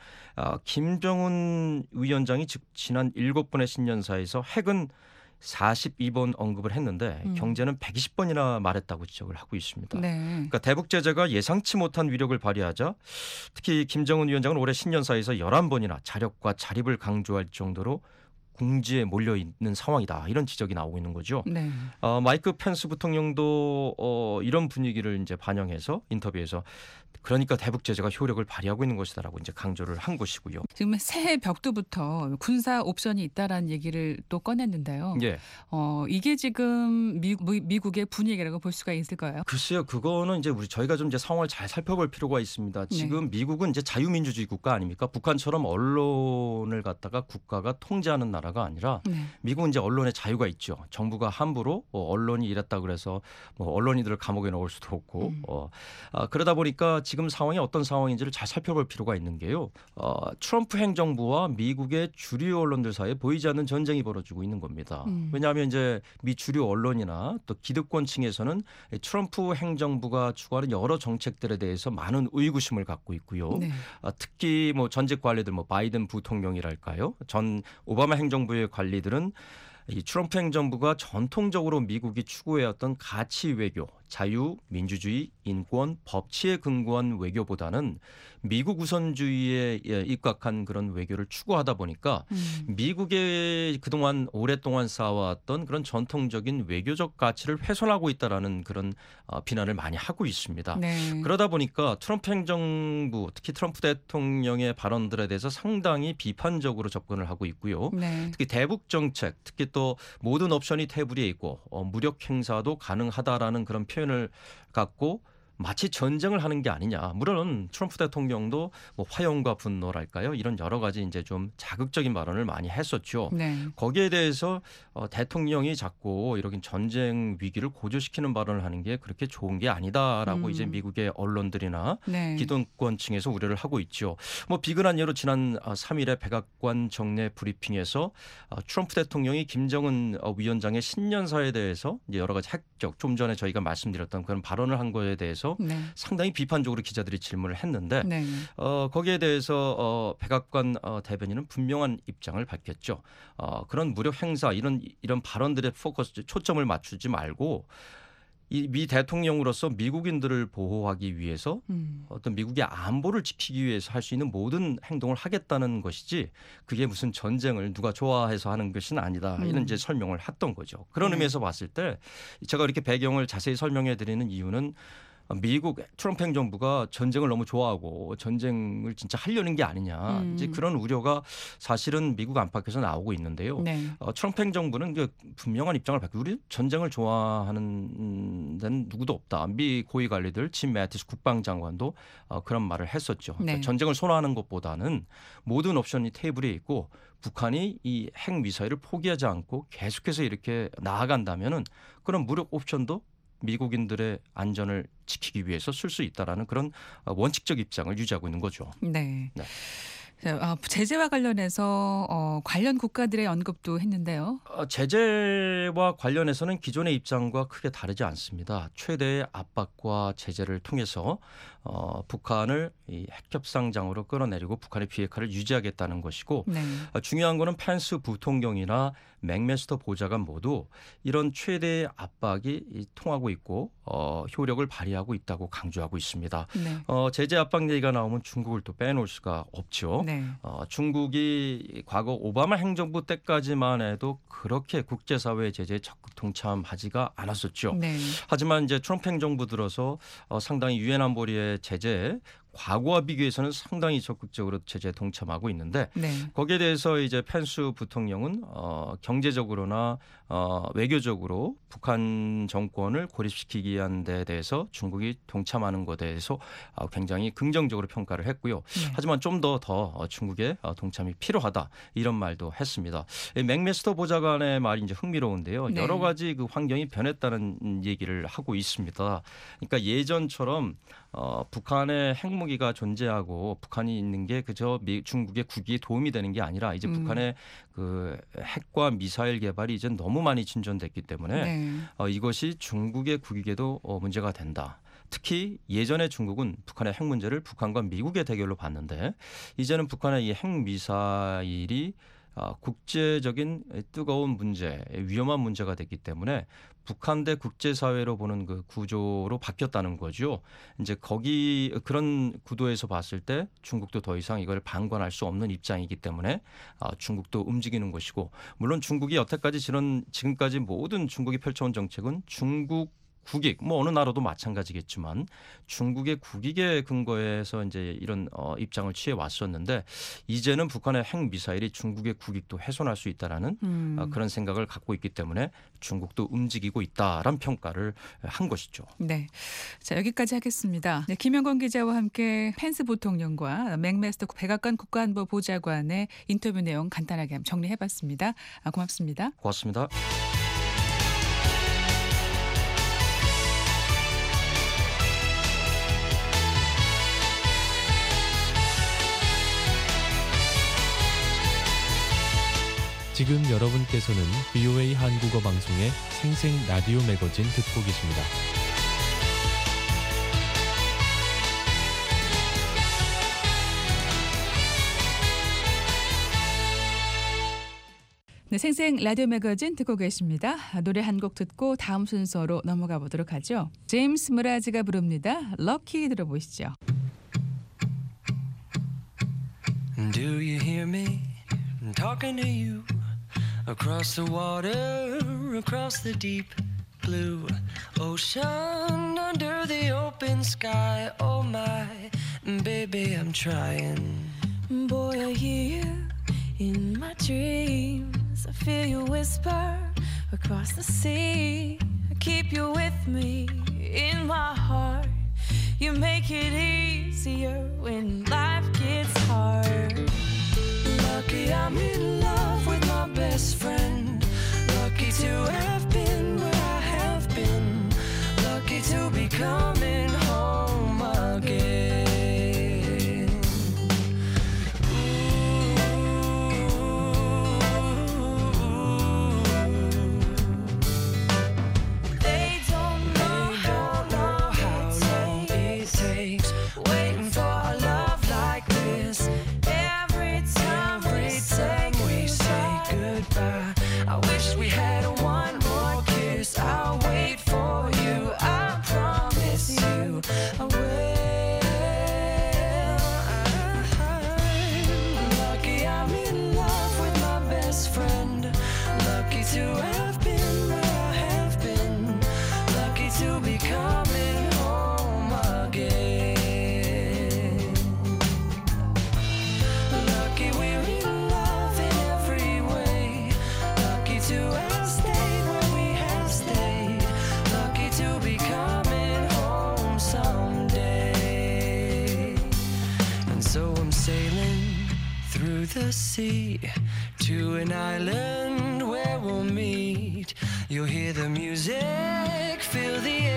김정은 위원장이 즉 지난 7번의 신년사에서 핵은 42번 언급을 했는데 경제는 120번이나 말했다고 지적을 하고 있습니다. 네. 그러니까 대북 제재가 예상치 못한 위력을 발휘하자 특히 김정은 위원장은 올해 신년사에서 11번이나 자력과 자립을 강조할 정도로 궁지에 몰려 있는 상황이다. 이런 지적이 나오고 있는 거죠. 네. 마이크 펜스 부통령도 이런 분위기를 이제 반영해서 인터뷰에서 그러니까 대북 제재가 효력을 발휘하고 있는 것이다라고 이제 강조를 한 것이고요. 지금 새해 벽두부터 군사 옵션이 있다라는 얘기를 또 꺼냈는데요. 예. 이게 지금 미국의 분위기라고 볼 수가 있을까요? 글쎄요, 그거는 이제 저희가 좀 이제 상황을 잘 살펴볼 필요가 있습니다. 지금 미국은 이제 자유민주주의 국가 아닙니까? 북한처럼 언론을 갖다가 국가가 통제하는 나라가 아니라 미국은 이제 언론의 자유가 있죠. 정부가 함부로 언론이 이랬다 그래서 뭐 언론인들을 감옥에 넣을 수도 없고 그러다 보니까 지금 상황이 어떤 상황인지를 잘 살펴볼 필요가 있는 게요. 트럼프 행정부와 미국의 주류 언론들 사이에 보이지 않는 전쟁이 벌어지고 있는 겁니다. 왜냐하면 이제 미 주류 언론이나 또 기득권층에서는 트럼프 행정부가 추구하는 여러 정책들에 대해서 많은 의구심을 갖고 있고요. 네. 특히 뭐 전직 관리들, 뭐 바이든 부통령이랄까요, 전 오바마 행정부의 관리들은 이 트럼프 행정부가 전통적으로 미국이 추구해왔던 가치 외교, 자유, 민주주의, 인권, 법치에 근거한 외교보다는 미국 우선주의에 입각한 그런 외교를 추구하다 보니까 미국의 그동안 오랫동안 쌓아왔던 그런 전통적인 외교적 가치를 훼손하고 있다라는 그런 비난을 많이 하고 있습니다. 네. 그러다 보니까 트럼프 행정부, 특히 트럼프 대통령의 발언들에 대해서 상당히 비판적으로 접근을 하고 있고요. 네. 특히 대북 정책, 특히 또 모든 옵션이 테이블에 있고 무력 행사도 가능하다라는 그런 표현을 갖고 마치 전쟁을 하는 게 아니냐. 물론 트럼프 대통령도 뭐 화염과 분노랄까요? 이런 여러 가지 이제 좀 자극적인 발언을 많이 했었죠. 네. 거기에 대해서 대통령이 자꾸 이렇게 전쟁 위기를 고조시키는 발언을 하는 게 그렇게 좋은 게 아니다라고 이제 미국의 언론들이나 네. 기득권층에서 우려를 하고 있죠. 뭐 비근한 예로 지난 3일에 백악관 정례 브리핑에서 트럼프 대통령이 김정은 위원장의 신년사에 대해서 이제 여러 가지 핵적 좀 전에 저희가 말씀드렸던 그런 발언을 한 거에 대해서 네. 상당히 비판적으로 기자들이 질문을 했는데 네. 거기에 대해서 백악관 대변인은 분명한 입장을 밝혔죠. 그런 무력 행사 이런 발언들의 초점을 맞추지 말고 이 미 대통령으로서 미국인들을 보호하기 위해서 어떤 미국의 안보를 지키기 위해서 할 수 있는 모든 행동을 하겠다는 것이지 그게 무슨 전쟁을 누가 좋아해서 하는 것은 아니다. 이런 이제 설명을 했던 거죠. 그런 의미에서 봤을 때 제가 이렇게 배경을 자세히 설명해 드리는 이유는 미국 트럼프 행정부가 전쟁을 너무 좋아하고 전쟁을 진짜 하려는 게 아니냐. 이제 그런 우려가 사실은 미국 안팎에서 나오고 있는데요. 네. 트럼프 행정부는 분명한 입장을 밝히고 우리 전쟁을 좋아하는 데는 누구도 없다. 미 고위 관리들 짐 매티스 국방장관도 그런 말을 했었죠. 그러니까 네. 전쟁을 선호하는 것보다는 모든 옵션이 테이블에 있고 북한이 이 핵 미사일을 포기하지 않고 계속해서 이렇게 나아간다면은 그런 무력 옵션도 미국인들의 안전을 지키기 위해서 쓸 수 있다라는 그런 원칙적 입장을 유지하고 있는 거죠. 네. 네. 제재와 관련해서 관련 국가들의 언급도 했는데요. 제재와 관련해서는 기존의 입장과 크게 다르지 않습니다. 최대의 압박과 제재를 통해서 북한을 이 핵협상장으로 끌어내리고 북한의 비핵화를 유지하겠다는 것이고 네. 중요한 거는 펜스 부통령이나 맥메스터 보좌관 모두 이런 최대의 압박이 통하고 있고 효력을 발휘하고 있다고 강조하고 있습니다. 네. 제재 압박 얘기가 나오면 중국을 또 빼놓을 수가 없죠. 네. 중국이 과거 오바마 행정부 때까지만 해도 그렇게 국제사회 제재에 적극 동참하지가 않았었죠. 네. 하지만 이제 트럼프 행정부 들어서 상당히 유엔 안보리의 제재 과거와 비교해서는 상당히 적극적으로 제재에 동참하고 있는데 네. 거기에 대해서 이제 펜스 부통령은 경제적으로나 외교적으로 북한 정권을 고립시키기 위한 데 대해서 중국이 동참하는 것에 대해서 굉장히 긍정적으로 평가를 했고요. 네. 하지만 좀 더 중국의 동참이 필요하다 이런 말도 했습니다. 맥메스터 보좌관의 말이 이제 흥미로운데요. 네. 여러 가지 그 환경이 변했다는 얘기를 하고 있습니다. 그러니까 예전처럼 북한의 핵무기가 존재하고 북한이 있는 게 그저 중국의 국익에 도움이 되는 게 아니라 이제 북한의 그 핵과 미사일 개발이 이제 너무 많이 진전됐기 때문에 네. 이것이 중국의 국익에도 문제가 된다. 특히 예전에 중국은 북한의 핵 문제를 북한과 미국의 대결로 봤는데 이제는 북한의 이 핵 미사일이 국제적인 뜨거운 문제, 위험한 문제가 됐기 때문에 북한 대 국제사회로 보는 그 구조로 바뀌었다는 거죠. 이제 그런 구도에서 봤을 때 중국도 더 이상 이걸 방관할 수 없는 입장이기 때문에 중국도 움직이는 것이고 물론 중국이 여태까지 지금까지 모든 중국이 펼쳐온 정책은 중국 국익, 어느 나라도 마찬가지겠지만 중국의 국익에 근거해서 이제 이런 입장을 취해 왔었는데 이제는 북한의 핵 미사일이 중국의 국익도 훼손할 수 있다라는 그런 생각을 갖고 있기 때문에 중국도 움직이고 있다라는 평가를 한 것이죠. 네. 자, 여기까지 하겠습니다. 네, 김영건 기자와 함께 펜스 부통령과 맥메스터 백악관 국가안보 보좌관의 인터뷰 내용 간단하게 정리해봤습니다. 고맙습니다. 고맙습니다. 지금 여러분께서는 VOA 한국어 방송의 생생 라디오 매거진 듣고 계십니다. 네, 생생 라디오 매거진 듣고 계십니다. 노래 한 곡 듣고 다음 순서로 넘어가 보도록 하죠. 제임스 무라즈가 부릅니다. 럭키 들어보시죠. Do you hear me talking to you across the water, across the deep blue ocean, under the open sky? Oh my baby, I'm trying. Boy, I hear you in my dreams. I feel you whisper across the sea. I keep you with me in my heart. You make it easier when life gets hard. Lucky I'm in love with my best friend. Lucky to have been where I have been. Lucky to be coming home again. They don't know how long it takes waiting for a love like this. Every time we say goodbye, I wish we had one more kiss. I'll wait for you, I promise you I will. Lucky I'm in love with my best friend. Lucky to have been where I have been. Lucky to be coming home again. Lucky we're in love in every way. Lucky to have stayed where we have stayed. Lucky to be coming home someday. And so I'm sailing through the sea to an island where we'll meet. You'll hear the music, feel the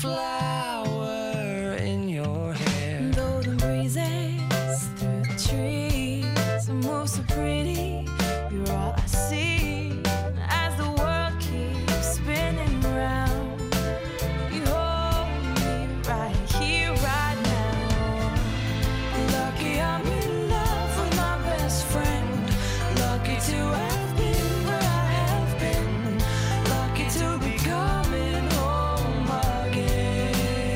flower in your hair. Golden breezes through the trees move so pretty. You're all I see as the world keeps spinning round. You hold me right here, right now. Lucky I'm in love with my best friend. Lucky to have been where I have been. Lucky to be coming home again.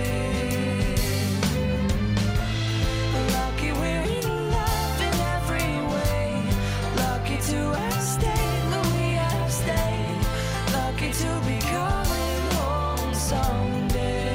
Lucky we're in love in every way. Lucky to have stayed when we have stayed. Lucky to be coming home someday.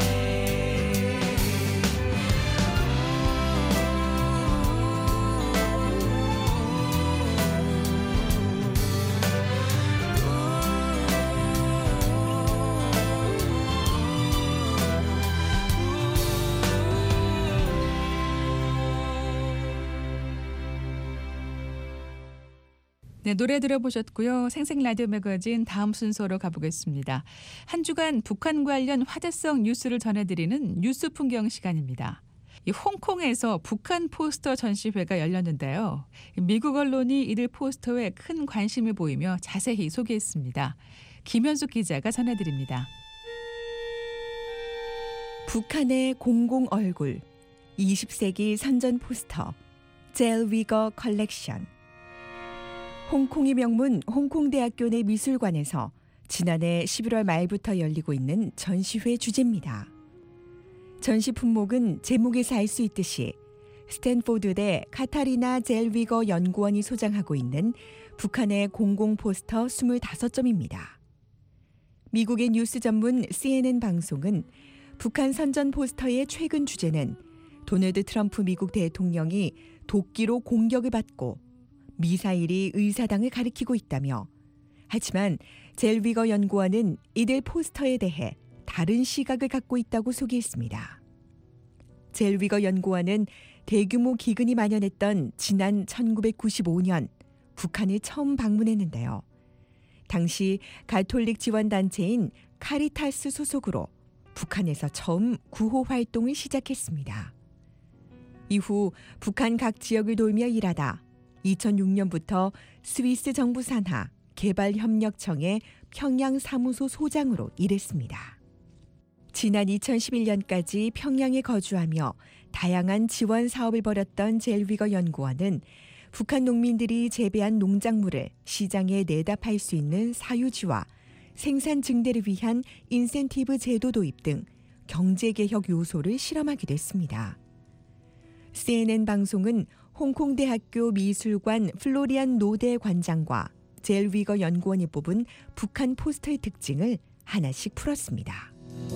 네, 노래 들어보셨고요. 생생 라디오 매거진 다음 순서로 가보겠습니다. 한 주간 북한 관련 화제성 뉴스를 전해드리는 뉴스 풍경 시간입니다. 이 홍콩에서 북한 포스터 전시회가 열렸는데요. 미국 언론이 이들 포스터에 큰 관심을 보이며 자세히 소개했습니다. 김현숙 기자가 전해드립니다. 북한의 공공 얼굴 20세기 선전 포스터 젤위거 컬렉션. 홍콩의 명문 홍콩대학교 내 미술관에서 지난해 11월 말부터 열리고 있는 전시회 주제입니다. 전시 품목은 제목에서 알 수 있듯이 스탠포드대 카타리나 젤위거 연구원이 소장하고 있는 북한의 공공 포스터 25점입니다. 미국의 뉴스 전문 CNN 방송은 북한 선전 포스터의 최근 주제는 도널드 트럼프 미국 대통령이 도끼로 공격을 받고 미사일이 의사당을 가리키고 있다며, 하지만 젤위거 연구원은 이들 포스터에 대해 다른 시각을 갖고 있다고 소개했습니다. 젤위거 연구원은 대규모 기근이 만연했던 지난 1995년 북한을 처음 방문했는데요. 당시 가톨릭 지원단체인 카리타스 소속으로 북한에서 처음 구호 활동을 시작했습니다. 이후 북한 각 지역을 돌며 일하다 2006년부터 스위스 정부 산하 개발협력청의 평양 사무소 소장으로 일했습니다. 지난 2011년까지 평양에 거주하며 다양한 지원 사업을 벌였던 젤위거 연구원은 북한 농민들이 재배한 농작물을 시장에 내다 팔 수 있는 사유지와 생산 증대를 위한 인센티브 제도 도입 등 경제개혁 요소를 실험하기도 했습니다. CNN 방송은 홍콩대학교 미술관 플로리안 노대 관장과 젤위거 연구원이 뽑은 북한 포스터의 특징을 하나씩 풀었습니다.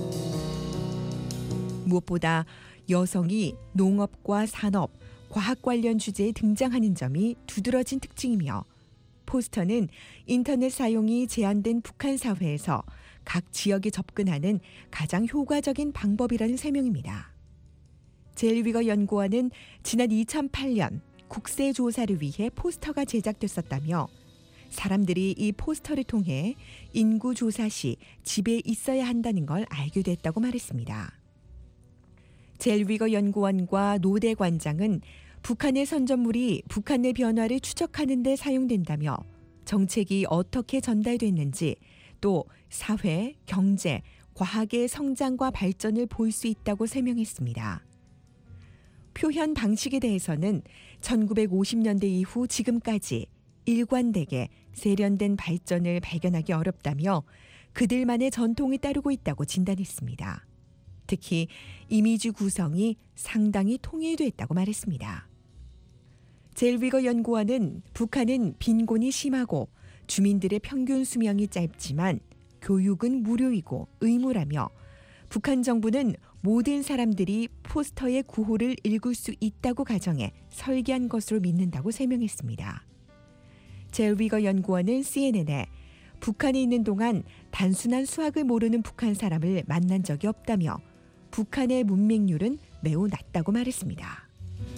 무엇보다 여성이 농업과 산업, 과학 관련 주제에 등장하는 점이 두드러진 특징이며, 포스터는 인터넷 사용이 제한된 북한 사회에서 각 지역에 접근하는 가장 효과적인 방법이라는 설명입니다. 젤위거 연구원은 지난 2008년 국세조사를 위해 포스터가 제작됐었다며, 사람들이 이 포스터를 통해 인구조사 시 집에 있어야 한다는 걸 알게 됐다고 말했습니다. 젤위거 연구원과 노대 관장은 북한의 선전물이 북한 내 변화를 추적하는 데 사용된다며, 정책이 어떻게 전달됐는지, 또 사회, 경제, 과학의 성장과 발전을 볼 수 있다고 설명했습니다. 표현 방식에 대해서는 1950년대 이후 지금까지 일관되게 세련된 발전을 발견하기 어렵다며, 그들만의 전통을 따르고 있다고 진단했습니다. 특히 이미지 구성이 상당히 통일됐다고 말했습니다. 젤위거 연구원은 북한은 빈곤이 심하고 주민들의 평균 수명이 짧지만 교육은 무료이고 의무라며, 북한 정부는 모든 사람들이 포스터의 구호를 읽을 수 있다고 가정해 설계한 것으로 믿는다고 설명했습니다. 젤위거 연구원은 CNN에 북한에 있는 동안 단순한 수학을 모르는 북한 사람을 만난 적이 없다며, 북한의 문맹률은 매우 낮다고 말했습니다.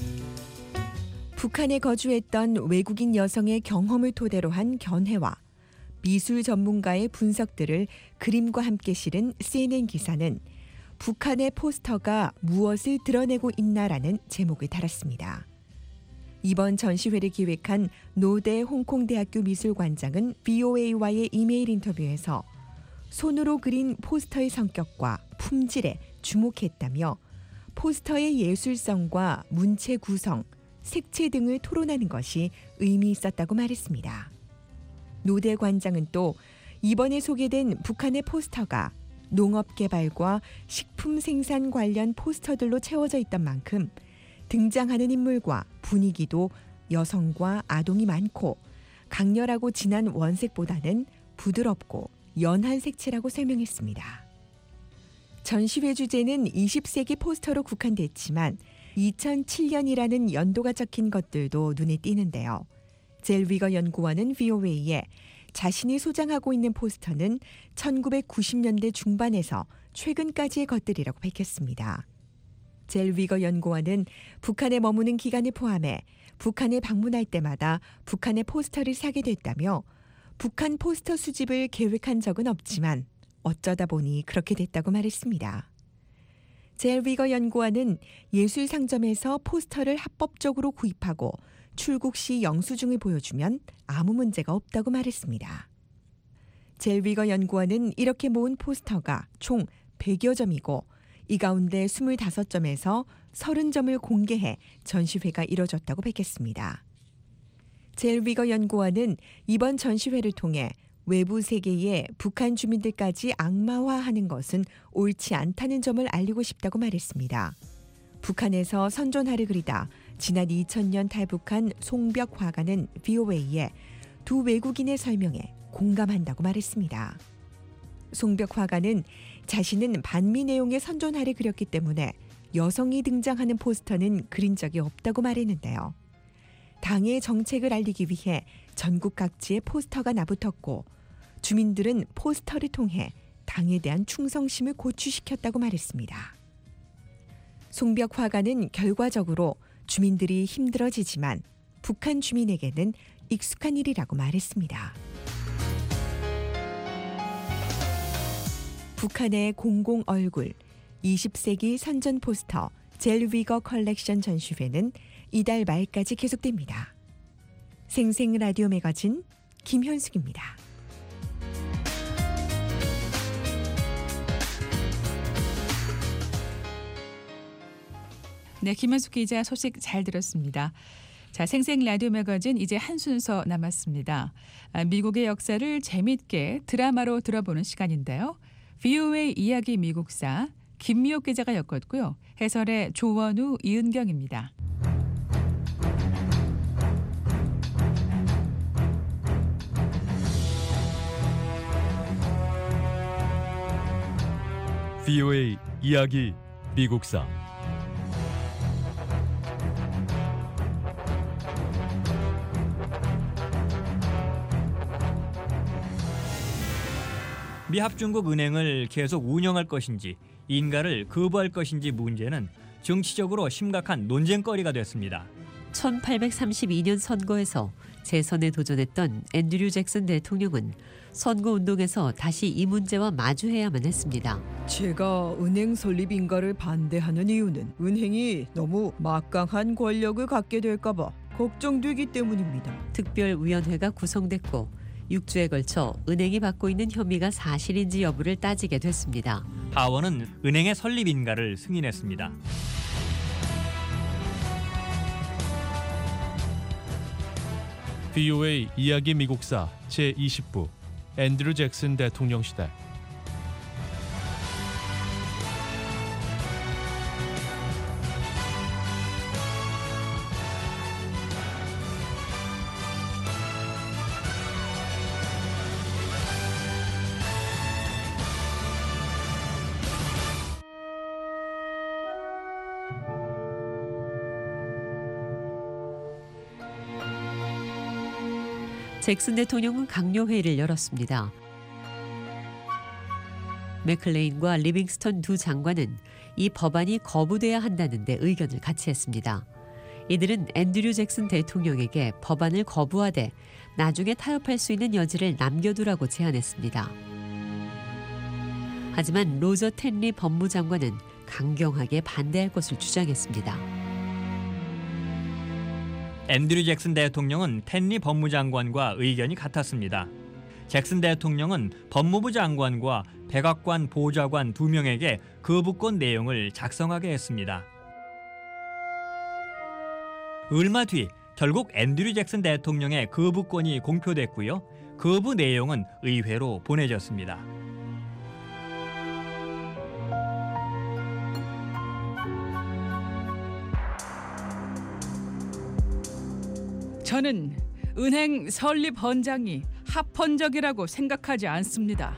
북한에 거주했던 외국인 여성의 경험을 토대로 한 견해와 미술 전문가의 분석들을 그림과 함께 실은 CNN 기사는 북한의 포스터가 무엇을 드러내고 있나라는 제목을 달았습니다. 이번 전시회를 기획한 노대 홍콩대학교 미술관장은 VOA와의 이메일 인터뷰에서 손으로 그린 포스터의 성격과 품질에 주목했다며 포스터의 예술성과 문체 구성, 색채 등을 토론하는 것이 의미 있었다고 말했습니다. 노대 관장은 또 이번에 소개된 북한의 포스터가 농업개발과 식품 생산 관련 포스터들로 채워져 있던 만큼 등장하는 인물과 분위기도 여성과 아동이 많고 강렬하고 진한 원색보다는 부드럽고 연한 색채라고 설명했습니다. 전시회 주제는 20세기 포스터로 국한됐지만 2007년이라는 연도가 적힌 것들도 눈에 띄는데요. 젤위거 연구원은 VOA에 자신이 소장하고 있는 포스터는 1990년대 중반에서 최근까지의 것들이라고 밝혔습니다. 젤위거 연구원은 북한에 머무는 기간을 포함해 북한에 방문할 때마다 북한의 포스터를 사게 됐다며 북한 포스터 수집을 계획한 적은 없지만 어쩌다 보니 그렇게 됐다고 말했습니다. 젤위거 연구원은 예술상점에서 포스터를 합법적으로 구입하고 출국 시 영수증을 보여주면 아무 문제가 없다고 말했습니다. 젤위거 연구원은 이렇게 모은 포스터가 총 100여 점이고 이 가운데 25점에서 30점을 공개해 전시회가 이뤄졌다고 밝혔습니다. 젤위거 연구원은 이번 전시회를 통해 외부 세계에 북한 주민들까지 악마화하는 것은 옳지 않다는 점을 알리고 싶다고 말했습니다. 북한에서 선전화를 그리다 지난 2000년 탈북한 송벽 화가는 VOA에 두 외국인의 설명에 공감한다고 말했습니다. 송벽 화가는 자신은 반미 내용의 선전화를 그렸기 때문에 여성이 등장하는 포스터는 그린 적이 없다고 말했는데요. 당의 정책을 알리기 위해 전국 각지에 포스터가 나붙었고 주민들은 포스터를 통해 당에 대한 충성심을 고취시켰다고 말했습니다. 송벽 화가는 결과적으로 주민들이 힘들어지지만 북한 주민에게는 익숙한 일이라고 말했습니다. 북한의 공공 얼굴 20세기 선전 포스터 젤위거 컬렉션 전시회는 이달 말까지 계속됩니다. 생생 라디오 매거진 김현숙입니다. 네, 김현숙 기자 소식 잘 들었습니다. 자, 생생 라디오 매거진 이제 한 순서 남았습니다. 미국의 역사를 재미있게 드라마로 들어보는 시간인데요. VOA 이야기 미국사 김미옥 기자가 엮었고요. 해설의 조원우, 이은경입니다. VOA 이야기 미국사 미합중국은행을 계속 운영할 것인지 인가를 거부할 것인지 문제는 정치적으로 심각한 논쟁거리가 됐습니다. 1832년 선거에서 재선에 도전했던 앤드류 잭슨 대통령은 선거운동에서 다시 이 문제와 마주해야만 했습니다. 제가 은행 설립 인가를 반대하는 이유는 은행이 너무 막강한 권력을 갖게 될까 봐 걱정되기 때문입니다. 특별위원회가 구성됐고 6주에 걸쳐 은행이 받고 있는 혐의가 사실인지 여부를 따지게 됐습니다. 하원은 은행의 설립 인가를 승인했습니다. VOA 이야기 미국사 제20부 앤드류 잭슨 대통령 시대. 잭슨 대통령은 강요회의를 열었습니다. 맥클레인과 리빙스턴 두 장관은 이 법안이 거부돼야 한다는 데 의견을 같이 했습니다. 이들은 앤드류 잭슨 대통령에게 법안을 거부하되 나중에 타협할 수 있는 여지를 남겨두라고 제안했습니다. 하지만 로저 텐리 법무장관은 강경하게 반대할 것을 주장했습니다. 앤드류 잭슨 대통령은 텐리 법무장관과 의견이 같았습니다. 잭슨 대통령은 법무부 장관과 백악관 보좌관 2명에게 거부권 내용을 작성하게 했습니다. 얼마 뒤 결국 앤드류 잭슨 대통령의 거부권이 공표됐고요. 거부 내용은 의회로 보내졌습니다. 저는 은행 설립 헌장이 합헌적이라고 생각하지 않습니다.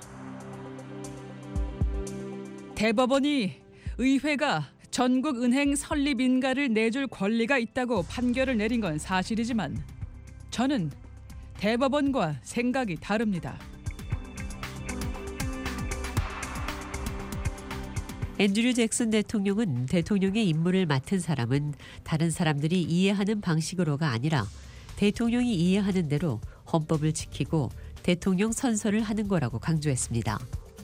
대법원이 의회가 전국 은행 설립 인가를 내줄 권리가 있다고 판결을 내린 건 사실이지만 저는 대법원과 생각이 다릅니다. 앤드류 잭슨 대통령은 대통령의 임무를 맡은 사람은 다른 사람들이 이해하는 방식으로가 아니라 대통령이 이해하는 대로 헌법을 지키고 대통령 선서를 하는 거라고 강조했습니다.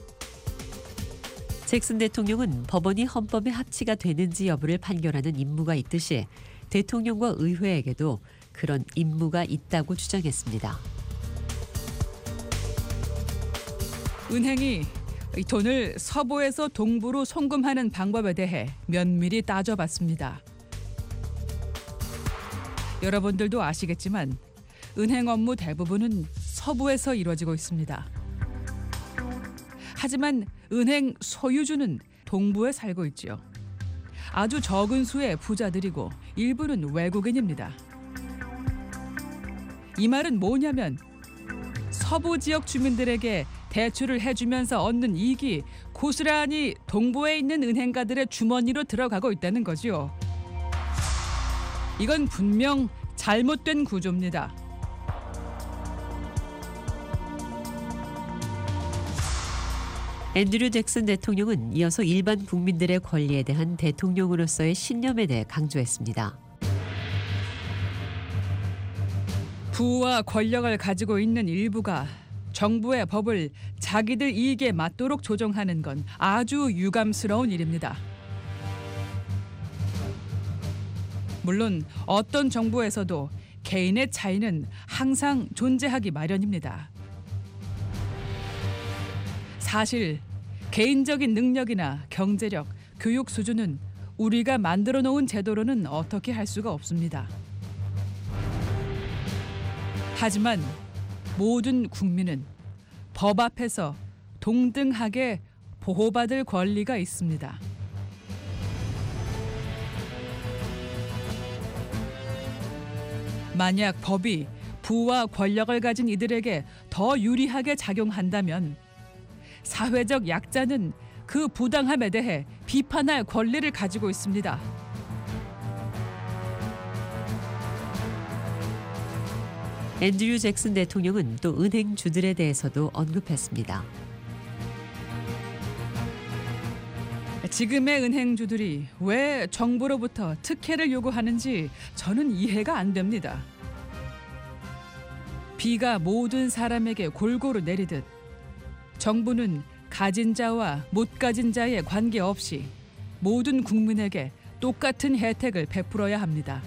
잭슨 대통령은 법원이 헌법에 합치가 되는지 여부를 판결하는 임무가 있듯이 대통령과 의회에게도 그런 임무가 있다고 주장했습니다. 은행이 이 돈을 서부에서 동부로 송금하는 방법에 대해 면밀히 따져봤습니다. 여러분들도 아시겠지만 은행 업무 대부분은 서부에서 이루어지고 있습니다. 하지만 은행 소유주는 동부에 살고 있죠. 아주 적은 수의 부자들이고 일부는 외국인입니다. 이 말은 뭐냐면 서부 지역 주민들에게 대출을 해주면서 얻는 이익이 고스란히 동부에 있는 은행가들의 주머니로 들어가고 있다는 거죠. 이건 분명 잘못된 구조입니다. 앤드류 잭슨 대통령은 이어서 일반 국민들의 권리에 대한 대통령으로서의 신념에 대해 강조했습니다. 부와 권력을 가지고 있는 일부가 정부의 법을 자기들 이익에 맞도록 조정하는 건 아주 유감스러운 일입니다. 물론 어떤 정부에서도 개인의 차이는 항상 존재하기 마련입니다. 사실 개인적인 능력이나 경제력, 교육 수준은 우리가 만들어 놓은 제도로는 어떻게 할 수가 없습니다. 하지만 모든 국민은 법 앞에서 동등하게 보호받을 권리가 있습니다. 만약 법이 부와 권력을 가진 이들에게 더 유리하게 작용한다면 사회적 약자는 그 부당함에 대해 비판할 권리를 가지고 있습니다. 앤드류 잭슨 대통령은 또 은행주들에 대해서도 언급했습니다. 지금의 은행주들이 왜 정부로부터 특혜를 요구하는지 저는 이해가 안 됩니다. 비가 모든 사람에게 골고루 내리듯 정부는 가진 자와 못 가진 자에 관계없이 모든 국민에게 똑같은 혜택을 베풀어야 합니다.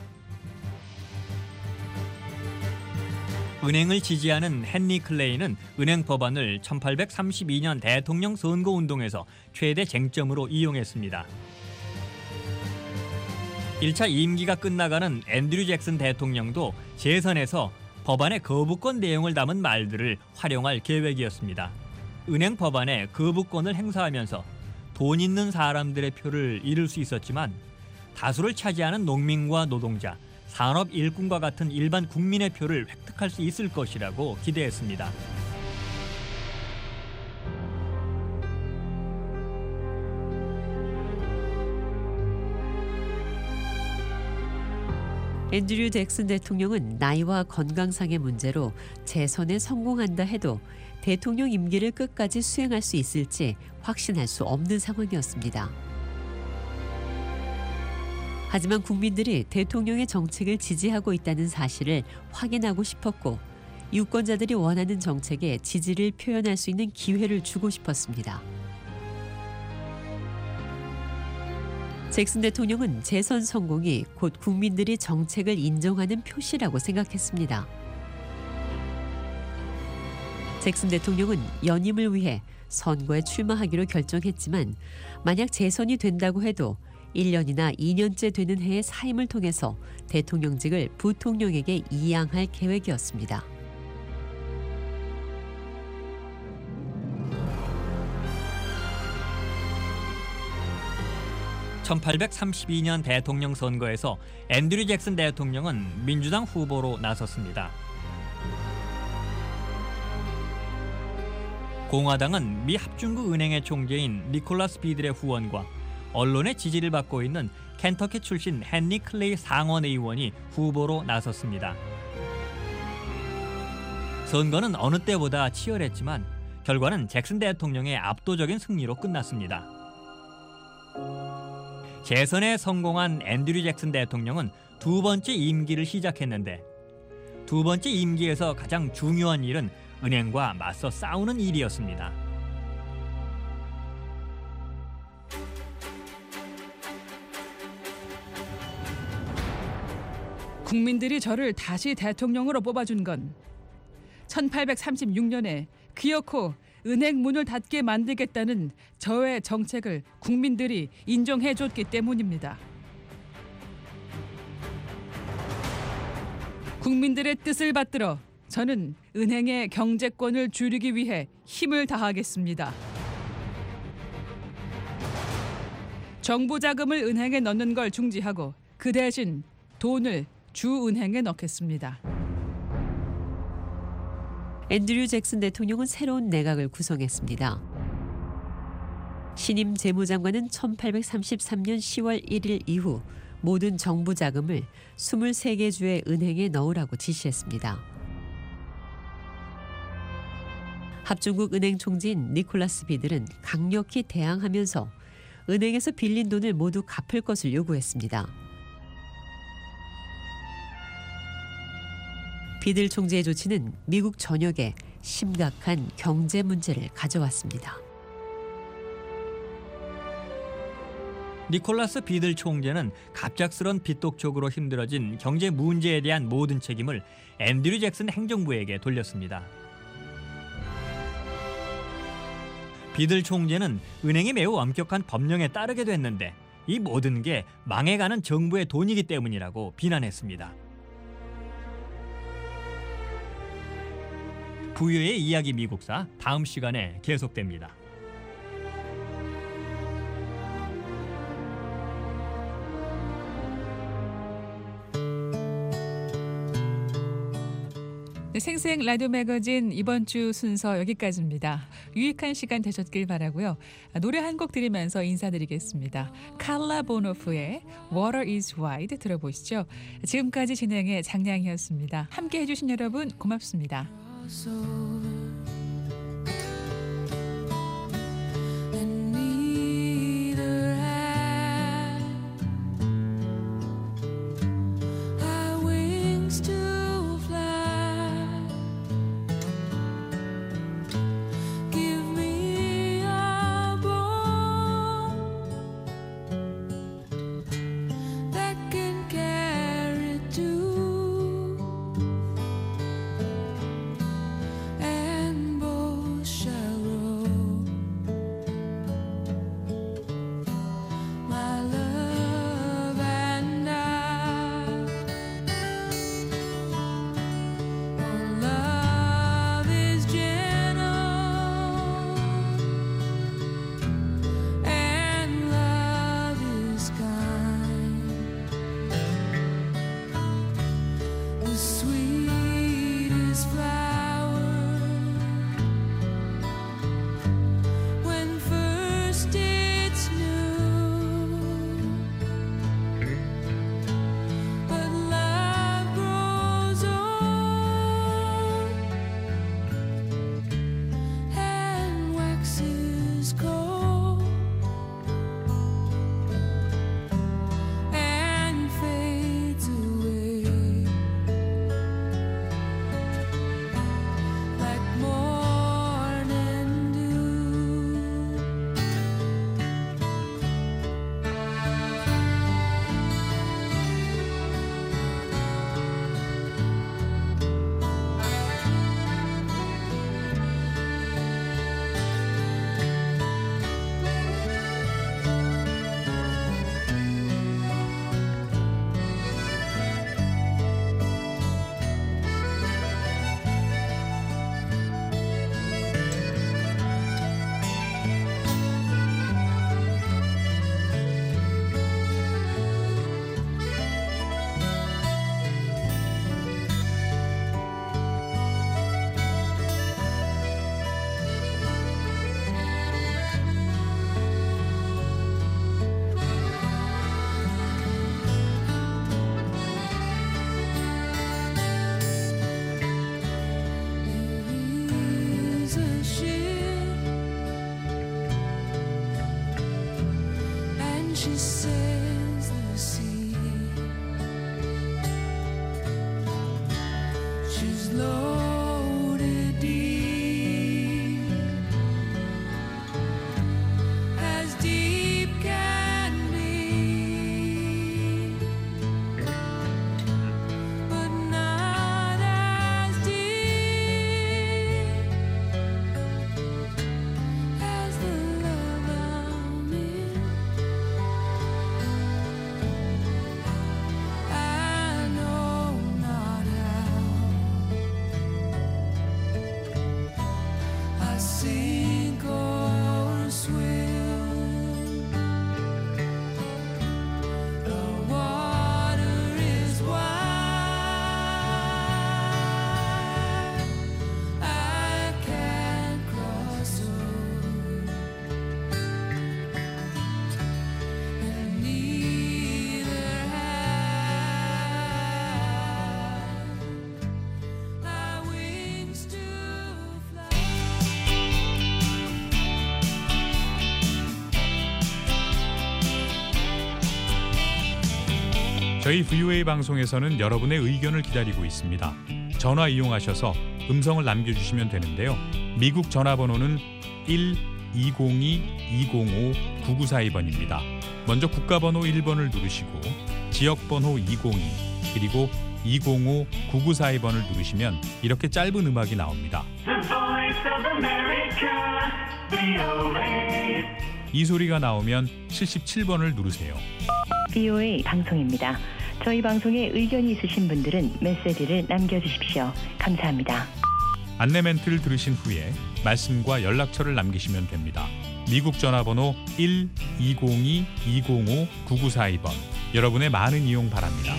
은행을 지지하는 헨리 클레이는 은행 법안을 1832년 대통령 선거운동에서 최대 쟁점으로 이용했습니다. 1차 임기가 끝나가는 앤드류 잭슨 대통령도 재선에서 법안의 거부권 내용을 담은 말들을 활용할 계획이었습니다. 은행 법안에 거부권을 행사하면서 돈 있는 사람들의 표를 잃을 수 있었지만 다수를 차지하는 농민과 노동자, 산업 일꾼과 같은 일반 국민의 표를 획득할 수 있을 것이라고 기대했습니다. 앤드류 잭슨 대통령은 나이와 건강상의 문제로 재선에 성공한다 해도 대통령 임기를 끝까지 수행할 수 있을지 확신할 수 없는 상황이었습니다. 하지만 국민들이 대통령의 정책을 지지하고 있다는 사실을 확인하고 싶었고 유권자들이 원하는 정책에 지지를 표현할 수 있는 기회를 주고 싶었습니다. 잭슨 대통령은 재선 성공이 곧 국민들이 정책을 인정하는 표시라고 생각했습니다. 잭슨 대통령은 연임을 위해 선거에 출마하기로 결정했지만 만약 재선이 된다고 해도 1년이나 2년째 되는 해의 사임을 통해서 대통령직을 부통령에게 이양할 계획이었습니다. (1832년) 대통령 선거에서 앤드류 잭슨 대통령은 민주당 후보로 나섰습니다. 공화당은 미 합중국 은행의 총재인 니콜라스 비들의 후원과 언론의 지지를 받고 있는 켄터키 출신 헨리 클레이 상원 의원이 후보로 나섰습니다. 선거는 어느 때보다 치열했지만 결과는 잭슨 대통령의 압도적인 승리로 끝났습니다. 재선에 성공한 앤드류 잭슨 대통령은 두 번째 임기를 시작했는데 두 번째 임기에서 가장 중요한 일은 은행과 맞서 싸우는 일이었습니다. 국민들이 저를 다시 대통령으로 뽑아준 건 1836년에 기어코 은행 문을 닫게 만들겠다는 저의 정책을 국민들이 인정해줬기 때문입니다. 국민들의 뜻을 받들어 저는 은행의 경제권을 줄이기 위해 힘을 다하겠습니다. 정부 자금을 은행에 넣는 걸 중지하고 그 대신 돈을 주은행에 넣겠습니다. 앤드류 잭슨 대통령은 새로운 내각을 구성했습니다. 신임 재무장관은 1833년 10월 1일 이후 모든 정부 자금을 23개 주의 은행에 넣으라고 지시했습니다. 합중국 은행 총재인 니콜라스 비들은 강력히 대항하면서 은행에서 빌린 돈을 모두 갚을 것을 요구했습니다. 비들 총재의 조치는 미국 전역에 심각한 경제 문제를 가져왔습니다. 니콜라스 비들 총재는 갑작스런 빚독촉으로 힘들어진 경제 문제에 대한 모든 책임을 앤드류 잭슨 행정부에게 돌렸습니다. 비들 총재는 은행이 매우 엄격한 법령에 따르게 됐는데 이 모든 게 망해가는 정부의 돈이기 때문이라고 비난했습니다. 부유의 이야기 미국사 다음 시간에 계속됩니다. 네, 생생 라디오 매거진 이번 주 순서 여기까지입니다. 유익한 시간 되셨길 바라고요. 노래 한 곡 들으면서 인사드리겠습니다. 칼라 보노프의 Water is Wide 들어보시죠. 지금까지 진행의 장량이었습니다. 함께해 주신 여러분 고맙습니다. And is a ship, and she sails the sea. She's loaded deep, as deep can be, but not as deep as the love I'm in. I know not how I sink or swim. The water is wide, I can't cross over, and neither have I wings to fly. 저희 VOA 방송에서는 여러분의 의견을 기다리고 있습니다. 전화 이용하셔서 음성을 남겨주시면 되는데요. 미국 전화번호는 1-202-205-9942번입니다. 먼저 국가번호 1번을 누르시고 지역번호 202 그리고 205-9942번을 누르시면 이렇게 짧은 음악이 나옵니다. 이 소리가 나오면 77번을 누르세요. VOA 방송입니다. 저희 방송에 의견이 있으신 분들은 메시지를 남겨주십시오. 감사합니다. 안내 멘트를 들으신 후에 말씀과 연락처를 남기시면 됩니다. 미국 전화번호 1-202-205-9942번. 여러분의 많은 이용 바랍니다.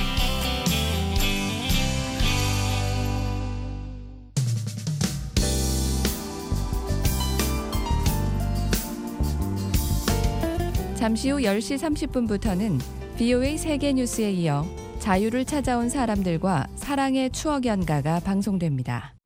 잠시 후 10시 30분부터는 VOA 세계 뉴스에 이어 자유를 찾아온 사람들과 사랑의 추억 연가가 방송됩니다.